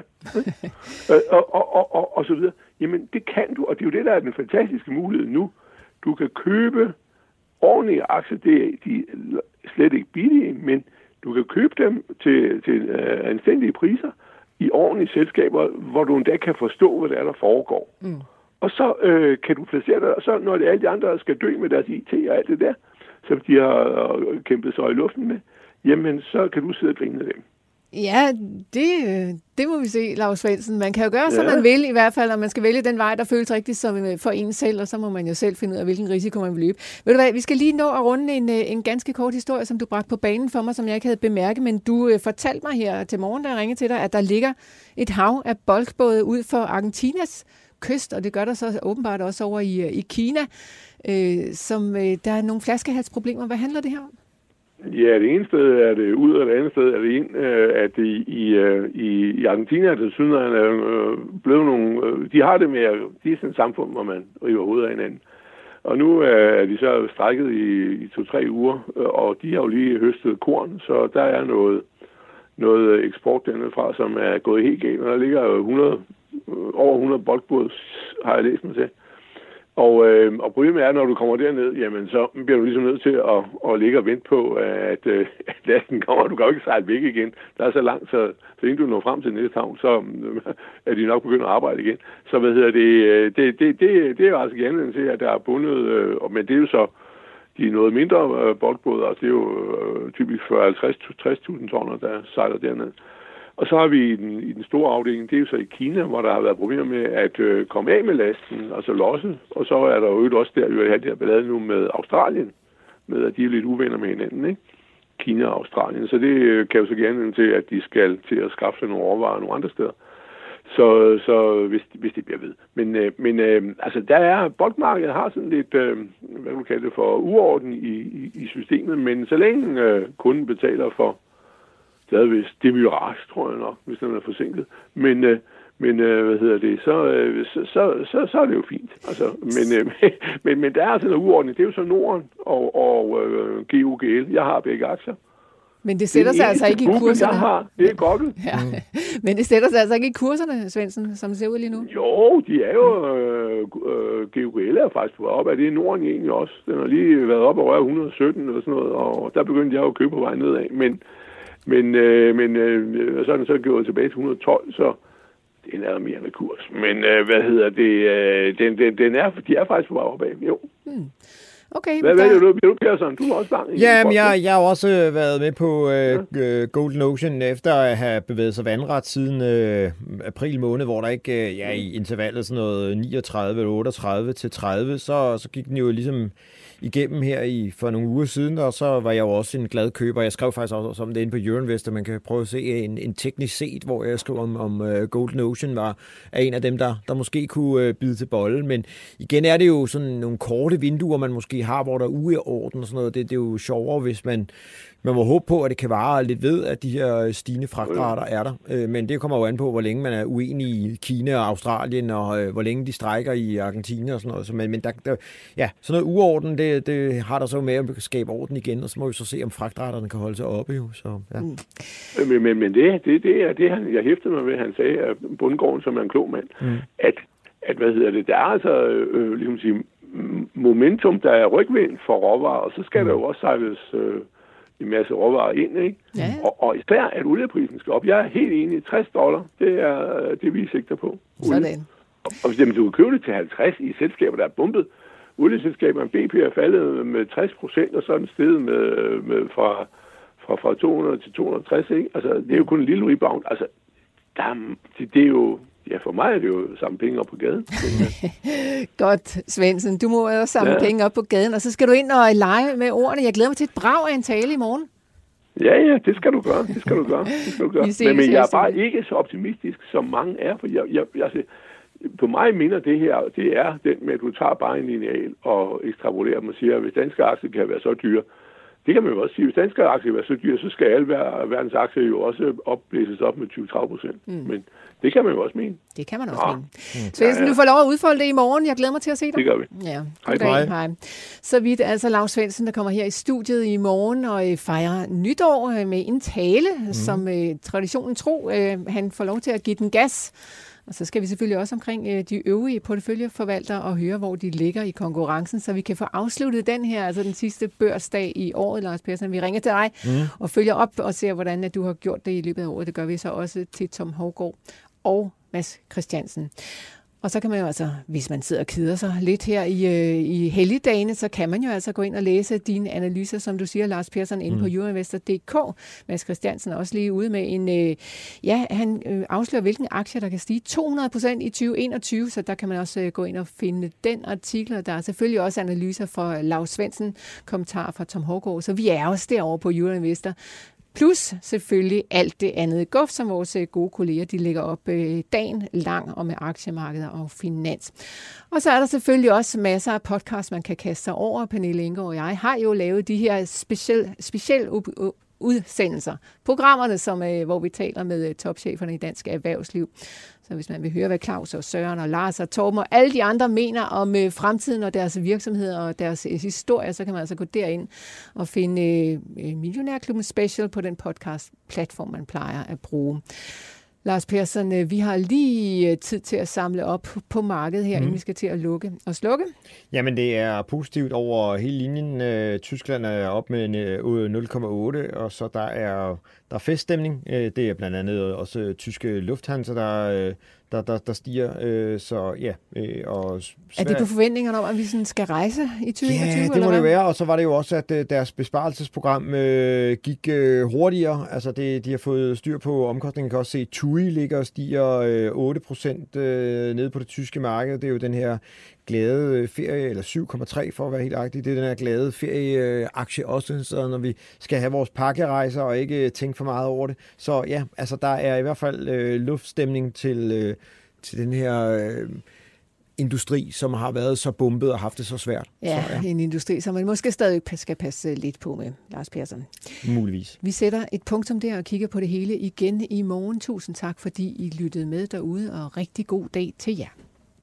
og, og, og, og, og så videre. Jamen, det kan du, og det er jo det, der er den fantastiske mulighed nu. Du kan købe ordentlige aktier, det er, de er slet ikke billige, men du kan købe dem til, til uh, anstændige priser i ordentlige selskaber, hvor du endda kan forstå, hvad der er, der foregår. Mm. Og så øh, kan du placere dig, og så når det er alle de andre, der skal dø med deres I T og alt det der, som de har øh, kæmpet sig i luften med, jamen, så kan du sidde og grine af dem. Ja, det, det må vi se, Lars Svendsen. Man kan jo gøre, ja. som man vil, i hvert fald, når man skal vælge den vej, der føles rigtigt som for en selv, og så må man jo selv finde ud af, hvilken risiko man vil løbe. Ved du hvad, vi skal lige nå at runde en, en ganske kort historie, som du bragte på banen for mig, som jeg ikke havde bemærket, men du fortalte mig her til morgen, da jeg ringede til dig, at der ligger et hav af bulkbåde ud for Argentinas kyst, og det gør der så åbenbart også over i, i Kina, øh, som øh, der er nogle flaskehalsproblemer. Hvad handler det her om? Ja, det ene sted er det ud, og det andet sted er det ind. At i, i, i, i Argentina er det sydland er blevet nogle... De har det med, de er sådan et samfund, hvor man river hovedet af hinanden. Og nu er de så strækket i, i to-tre uger, og de har jo lige høstet korn, så der er noget, noget eksport dernede fra, som er gået helt galt. Og der ligger hundrede, over hundrede boldbåd, har jeg læst mig til. Og, øh, og problemet er, når du kommer derned, jamen så bliver du ligesom nødt til at, at ligge og vente på, at, øh, at lasten kommer. Du kan jo ikke sejle væk igen. Der er så langt, så, så inden du når frem til næste havn, så øh, er de nok begyndt at arbejde igen. Så hvad hedder det, det, det, det, det er jo altså anledning til, at der er bundet, øh, men det er jo så de noget mindre øh, boldbåde, altså det er jo øh, typisk fyrre til halvtreds til tres tusind tonner, der sejler derned. Og så har vi i den, i den store afdeling, det er jo så i Kina, hvor der har været problemer med at øh, komme af med lasten, altså losse. Og så er der jo også der, vi har det her ballade nu med Australien, med at de er lidt uvenner med hinanden, ikke? Kina og Australien. Så det øh, kan jo så gerne til, at de skal til at skaffe sig nogle overvarer nogle andre steder. Så, så hvis, hvis de bliver ved. Men, øh, men øh, altså, der er, boldmarkedet har sådan lidt, øh, hvad kan du kalde det, for uorden i, i, i systemet, men så længe øh, kunden betaler for det er vist Demirage, tror jeg nok, hvis den er forsinket. Men, øh, men øh, hvad hedder det, så, øh, så, så, så, så er det jo fint. Altså, men, øh, men, men der er altså noget uordning. Det er jo så Norden og, og øh, G U G L. Jeg har begge aktier. Men det sætter det sig altså ikke i kurserne. Jeg har, det er godt. Ja. Men det sætter sig altså ikke i kurserne, Svendsen, som det ser ud lige nu? Jo, de er jo... Øh, øh, G U G L er faktisk på op. Er det Norden egentlig også? Den har lige været op og røre et hundrede og sytten eller sådan noget, og der begyndte jeg jo at købe på vej nedad. Men Men, øh, men øh, så er den så gået tilbage til et hundrede og tolv, så det er mere med kurs. Men øh, hvad hedder det? Øh, den, den, den er, de er faktisk på vej opad, jo. Hmm. Okay, hvad hvad er du, du, Persson? Du har også gang i Ja, men jeg, jeg har også været med på øh, ja. Golden Ocean efter at have bevæget sig vandret siden øh, april måned, hvor der ikke øh, ja, i intervallet sådan noget niogtredive eller otteogtredive til tredive, så, så gik den jo ligesom igennem her i for nogle uger siden, og så var jeg jo også en glad køber. Jeg skrev faktisk også om det inde på Euroinvestor. Man kan prøve at se en, en teknisk set, hvor jeg skrev om, om uh, Golden Ocean var er en af dem, der, der måske kunne uh, bide til bolden. Men igen er det jo sådan nogle korte vinduer, man måske har, hvor der er uorden og sådan noget. Det, det er jo sjovere, hvis man Man må håbe på, at det kan vare lidt ved, at de her stigende fragtrater er der. Men det kommer jo an på, hvor længe man er uenig i Kina og Australien, og hvor længe de strækker i Argentina og sådan noget. Men, men der, der, ja, sådan noget uorden, det, det har der så med at skabe orden igen, og så må vi så se, om fragtraterne kan holde sig oppe. Jo. Så, ja. mm. Men, men, men det, det, det er det, han, jeg hæftede mig ved, han sagde, at Bundgaard, som er en klog mand, mm. at, at, hvad hedder det, der er altså, øh, ligesom sige, momentum, der er rygvind for råvarer, og så skal mm. der jo også sejles øh, en masse råvarer ind, ikke? Ja. Og, og især, at olieprisen skal op. Jeg er helt enig, tres dollar, det er det, vi sigter på. Sådan. Og, og hvis du kan købe det til halvtreds i selskaber, der er bumpet, olieselskaberne, B P er faldet med tres procent, og så er den steget med, med fra, fra, fra to hundrede til to hundrede og tres, ikke? Altså, det er jo kun en lille rebound. Altså, der er, det, det er jo... Ja, for mig er det jo samle penge op på gaden. Godt, Svendsen. Du må også samle ja. penge op på gaden, og så skal du ind og lege med ordene. Jeg glæder mig til et brag af en tale i morgen. Ja, ja, det skal du gøre. Det skal du gøre. Det skal du gøre. Men, men jeg er bare ikke så optimistisk, som mange er, for jeg, jeg, jeg, jeg, på mig minder det her, det er den med, at du tager bare en lineal og ekstrapolerer dem og siger, at hvis danske aktier kan være så dyre, det kan man jo også sige. Hvis danske aktier kan være så dyre, så skal alle verdens aktier jo også opblæses op med tyve til tredive procent. Mm. Men det kan man jo også mene. Det kan man også ja. mene. Svendsen, ja, ja. du får lov at udfolde det i morgen. Jeg glæder mig til at se dig. Det gør vi. Ja. Hej, hej. hej. Så vidt altså Lav Svendsen, der kommer her i studiet i morgen og fejrer nytår med en tale, mm. som øh, traditionen tro, øh, han får lov til at give den gas. Og så skal vi selvfølgelig også omkring øh, de øvrige porteføljeforvaltere og høre, hvor de ligger i konkurrencen, så vi kan få afsluttet den her, altså den sidste børsdag i året, Lars Persson. Vi ringer til dig mm. og følger op og ser, hvordan at du har gjort det i løbet af året. Det gør vi så også til Tom Hougaard og Mads Christiansen. Og så kan man jo altså, hvis man sidder og keder sig lidt her i, øh, i helligdagene, så kan man jo altså gå ind og læse dine analyser, som du siger, Lars Persson, inde mm. på euroinvestor punktum d k. Mads Christiansen er også lige ude med en, øh, ja, han øh, afslører, hvilken aktier, der kan stige to hundrede procent i tyve enogtyve, så der kan man også øh, gå ind og finde den artikel. Der er selvfølgelig også analyser fra Lav Svendsen, kommentarer fra Tom Hougaard, så vi er også derovre på Euroinvestor. Plus selvfølgelig alt det andet guf, som vores gode kolleger de lægger op øh, dagen lang om med aktiemarkeder og finans. Og så er der selvfølgelig også masser af podcasts, man kan kaste sig over. Pernille Enggaard og jeg har jo lavet de her specielle speciel udsendelser. Programmerne, som, øh, hvor vi taler med øh, topcheferne i dansk erhvervsliv. Så hvis man vil høre, hvad Claus og Søren og Lars og Torben og alle de andre mener om øh, fremtiden og deres virksomheder og deres øh, historie, så kan man altså gå derind og finde øh, Millionærklubben Special på den podcast-platform, man plejer at bruge. Lars Persson, vi har lige tid til at samle op på markedet her, mm. inden vi skal til at lukke og slukke. Jamen, det er positivt over hele linjen. Tyskland er op med nul komma otte, og så der er der er feststemning. Det er blandt andet også tyske Lufthansa, der, der, der, der stiger. Så ja. Og er det på forventningerne om, at vi sådan skal rejse i tyve enogtyve? Ja, det må det være. Og så var det jo også, at deres besparelsesprogram øh, gik øh, hurtigere. Altså, det, de har fået styr på omkostningen. Kan også se, T U I ligger og stiger øh, otte procent øh, nede på det tyske marked. Det er jo den her glade ferie, eller syv komma tre for at være helt agtig. Det er den her glade ferieaktie også, så når vi skal have vores pakkerejser og ikke tænke for meget over det. Så ja, altså der er i hvert fald øh, luftstemning til, øh, til den her øh, industri, som har været så bumpet og haft det så svært. Ja, så, ja. En industri, som man måske stadig skal passe lidt på med, Lars Persson. Muligvis. Vi sætter et punktum der og kigger på det hele igen i morgen. Tusind tak, fordi I lyttede med derude, og rigtig god dag til jer.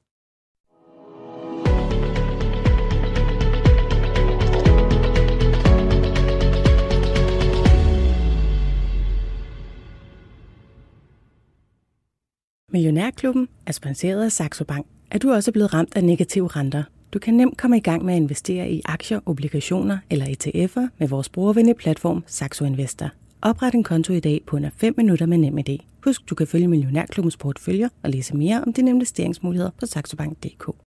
Millionærklubben er sponsoreret af Saxo Bank. Er du også blevet ramt af negative renter? Du kan nemt komme i gang med at investere i aktier, obligationer eller E T F'er med vores brugervenlige platform Saxo Investor. Opret en konto i dag på under fem minutter med NemID. Husk, du kan følge Millionærklubbens portføljer og læse mere om dine investeringsmuligheder på saxobank punktum d k.